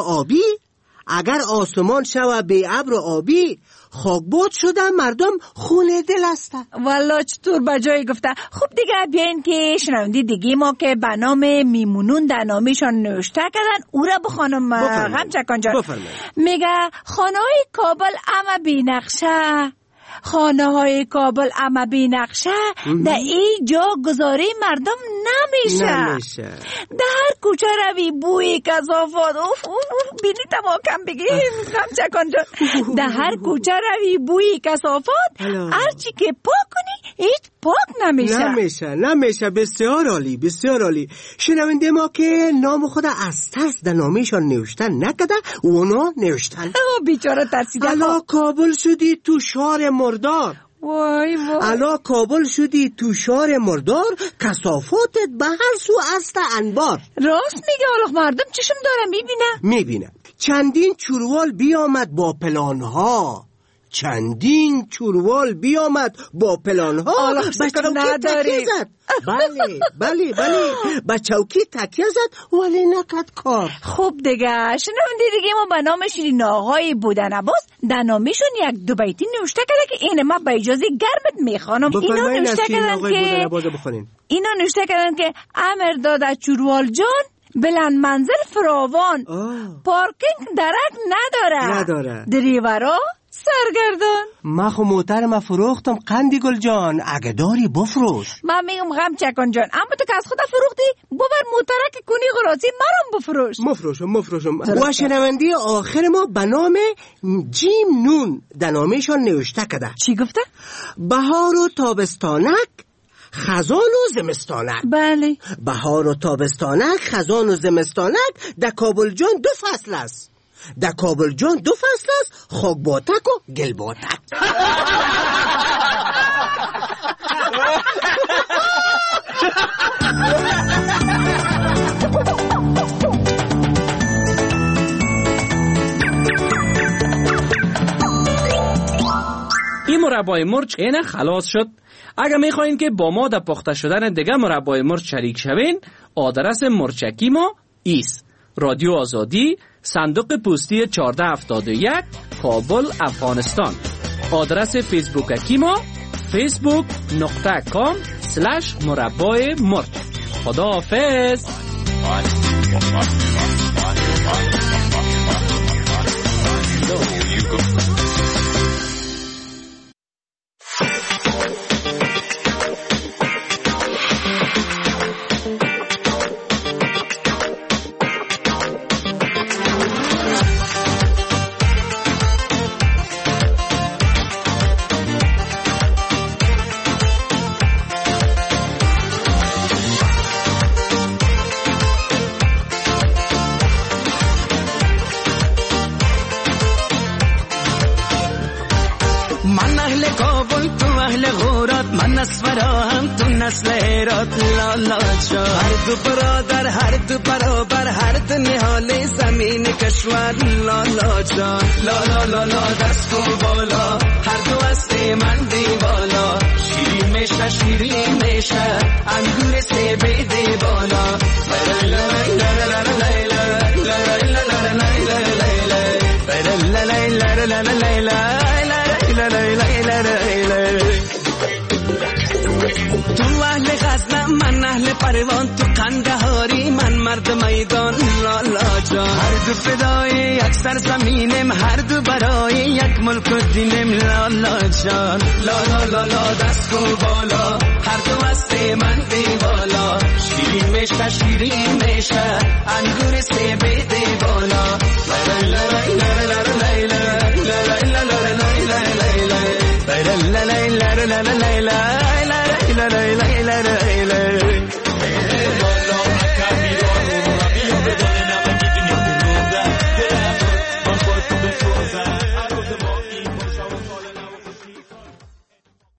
و آبی خاکباد شده مردم خونه دل است. والله چطور بجای گفته. خب دیگه بیاین که شنوندی دیگه ما که به نام میمونون در نامشان نوشته کردن او را بخوانم. غم چکان جان میگه خانه های کابل اما بی نقشه، خانه های کابل اما بی نقشه در این جا گذاری مردم نمیشه. در هر کوچه روی بوی کثافات بینی تما کم بگیم غم چکان جان. در هر کوچه روی بوی کثافات هرچی که پاک کنی هیچ پاک نمیشه. بسیار عالی. شنونده ما که نام خود از ترس در نامشان نوشتن نکده اونا نوشتن بیچاره ترسیده. الا کابل شدی تو شهر مردار، وای الا کابل شدی تو شهر مردار، کثافاتت به هر سو است انبار. راست میگه. حالا مردم چشم دارن میبینه. چندین چوروال بیامد با پلانها، چندین چوروال بیامد با پلانها، به چوکی تکیه زد. بله به چوکی تکیه زد ولی نکرد کار. خب دیگه شنوندی دیگه ما به نام شیرین آقای بودن عباس در نامشون یک دو بیتی نوشته کرده که این ما به اجازه گرمت میخوانم. اینا نوشته کردن که امر داده چوروال جان بلند منزل فراوان، پارکینگ درک نداره. دریورا سرگردان. ما خو موترم فروختم قندیگل جان، اگه داری بفروش. من میگم غم چکان جان اما تو که از خدا فروختی ببر موترک کنی غراضی مرم بفروش. مفروشم. و شنوندی آخر ما به نام جیم نون در نامشان نوشته کده. چی گفته؟ بهار و تابستانک، خزان و زمستانک. بله. بهار و تابستانک، خزان و زمستانک در کابل جان دو فصل است. خاکباتک و گلباتک. این مربای مرچ اینه خلاص شد. اگر میخواین که با ما در پخته شدن دیگه مربای مرچ شریک شوین، آدرس مرچکی ما ایست: رادیو آزادی، صندوق پستی 1471، کابل، افغانستان. آدرس فیسبوکی ما facebook.com/مربای مرچ. خدا حافظ. نسل هرات لالا جا، هر دو برادر هر دو برابر، هر دو نهال زمین کشور لالا جا. لالا لالا دست و بالا، هر دو هستی من دیوالا، شیرین میشه میشه شیرین میشه انگور سیبیده بالا تو اهل غزنه من اهل پروان تو قندهاری من مرد میدان لالا جان هر دو فدای یک سرزمینم هر دو برای یک ملک و دینم لالا جان لالا لالا دست کو بالا هر دو هست من دیوالا شیرین میشه شیرین میشه انگور سیبیده بالا la la la la